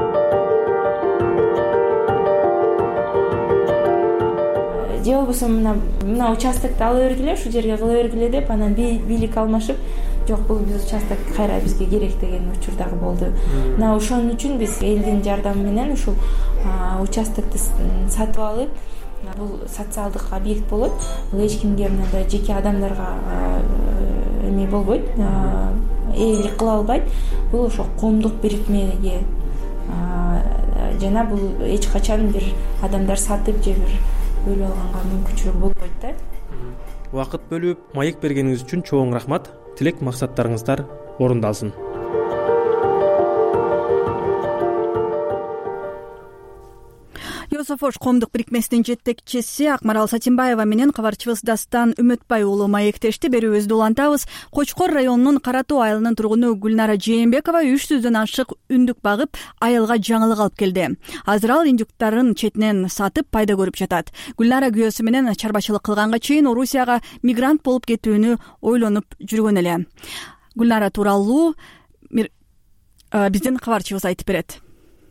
Же болбосо мына мына участокто ала бергиле, ушул жерге кыла бергиле деп, анан бийлик алмашып, жок бул биз участок кайра бизге керек деген учур дагы болду. Мына ошон үчүн биз элдин жардамы менен ушул участокты сатып алып, бул социалдык объект болот. Бул эч кимге мындай жеке адамдарга эме болбойт, ээлик кыла албайт. Бул ошо коомдук бирикмеге жана бул эч качан бир адамдар сатып же бир бөлүп алганга мүмкүнчүлүк болбойт да. Убакыт бөлүп, маек бергениңиз үчүн чоң рахмат. Тилек максаттарыңыздар орундалсын. Йософ Ош коомдук бирикмесинин жетекчиси Акмарал Сатимбаева менен кабарчыбыз Дастан Үмөтбай уулу маектешти. Берүүбүздү улантабыз. Кочкор районунун Каратоо айылынын тургуну Гүлнара Жээнбекова үч жүздөн ашык үндүк багып, айылга жаңылык алып келди. Азыр ал индуктарын четинен сатып пайда көрүп жатат. Гүлнара күйөөсү менен чарбачылык кылганга чейин Орусияга мигрант болуп кетүүнү ойлонуп жүргөн эле. Гүлнара тууралуу биздин кабарчыбыз айтып берет.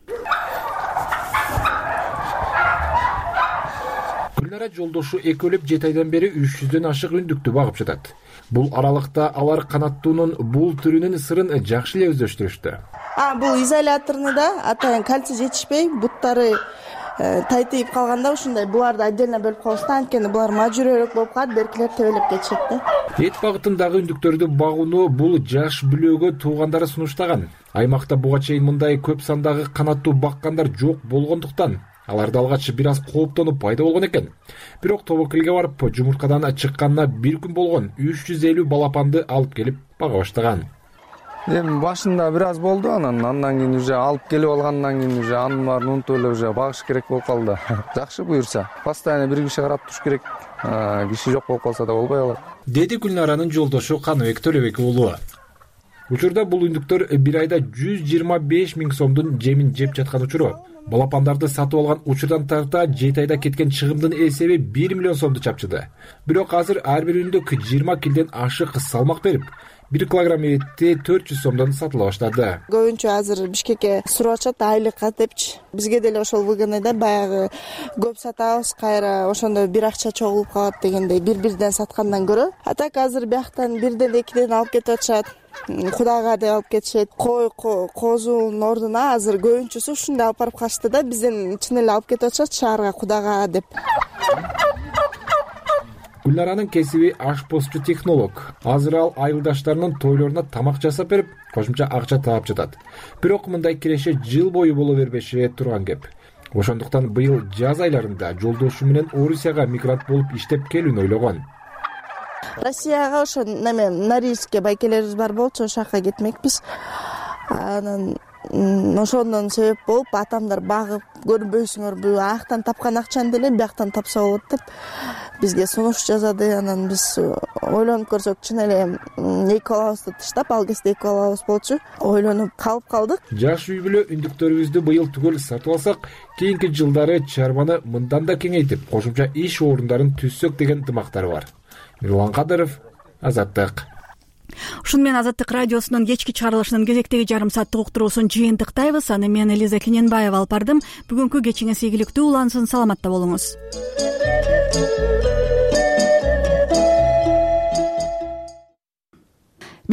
Гүлнара жолдошу экөөлөп жети айдан бери үч жүздөн ашык үндүктү багып жатат. Бул аралыкта алар канаттуунун бул түрүнүн сырын жакшы эле өздөштүрүштү. А бул изоляторный да, атайын кальций жетишпей, буттары тайтыйып калганда ушундай буларды отдельно бөлүп коебуз да, анткени булар мажбүрөөрөөк болуп калат, беркилер тебелеп кетишет да. Эт багытындагы үндүктөрдү багууну бул жаш бүлөгө туугандары сунуштаган. Аймакта буга чейин мындай көп сандагы канаттуу баккандар жок болгондуктан аларды алгач бир аз кооптонуп пайда болгон экен. Бирок тобокелге барып жумурткадан чыкканына бир күн болгон үч жүз элүү балапанды алып келип бага баштаган. Эми башында бир аз болду, анан андан кийин уже алып келип алгандан кийин уже анын баарын унутуп эле уже багыш керек болуп калды. Жакшы буюрса, постоянно бир киши карап туруш керек. Киши жок болуп калса да болбой калат. Деди Гүлнаранын жолдошу Каныбек Төрөбек уулу. Учурда бул үндүктөр бир айда жүз жыйырма беш миң сомдун жемин жеп жаткан учуру. Балапандарды сатып алган учурдан тарта жети айда кеткен чыгымдын эсеби бир миллион сомду чапчыды. Бирок азыр ар бир үндүк жыйырма килден ашык салмак берип, бир килограмм этти төрт жүз сомдон сатыла баштады. Көбүнчө азыр Бишкекке сурап атышат айлыкка депчи. Бизге деле ошол выгодныйда баягы көп сатабыз, кайра ошондо бир акча чогулуп калат дегендей бир-бирден саткандан көрө. А так азыр бияктан бирден экиден алып кетип атышат. Кудайга деп алып кетишет. Кой козунун ордуна азыр көбүнчөсү ушундай алып барып качты да, бизден чын эле алып кетип атышат шаарга кудайга деп. Гүлнаранын кесиби ашпозчу технолог. Азыр ал айылдаштарынын тойлоруна тамак жасап берип, кошумча акча таап жатат. Бирок мындай киреше жыл бою боло бербеши турган кеп. Ошондуктан быйыл жаз айларында жолдошу менен Орусияга мигрант болуп иштеп келүүнү ойлогон. Россияга ошо неме Норильскке байкелерибиз бар болчу, ошака кетмекпиз. Анан ошондон себеп болуп атамдар багып көрбөйсүңөрбү, аяктан тапкан акчаны деле бияктан тапса болот деп бизге сунуш жазады. Анан биз ойлонуп көрсөк, чын эле эки балабызды таштап, ал кезде эки балабыз болчу. Ойлонуп калып калдык. Жаш үй бүлө үндүктөрүбүздү быйыл түгөл сатып алсак, кийинки жылдары чарбаны мындан да кеңейтип, кошумча иш орундарын түзсөк деген дымактары бар. Мирлан Кадыров, Азаттык. Ушун менен Азаттык радиосунун кечки чыгарылышынын кезектеги жарым сааттык уктуруусун жыйынтыктайбыз. Аны мен Элиза Кененбаева алып бардым. Бүгүнкү кечиңиз ийгиликтүү улансын, саламатта болуңуз.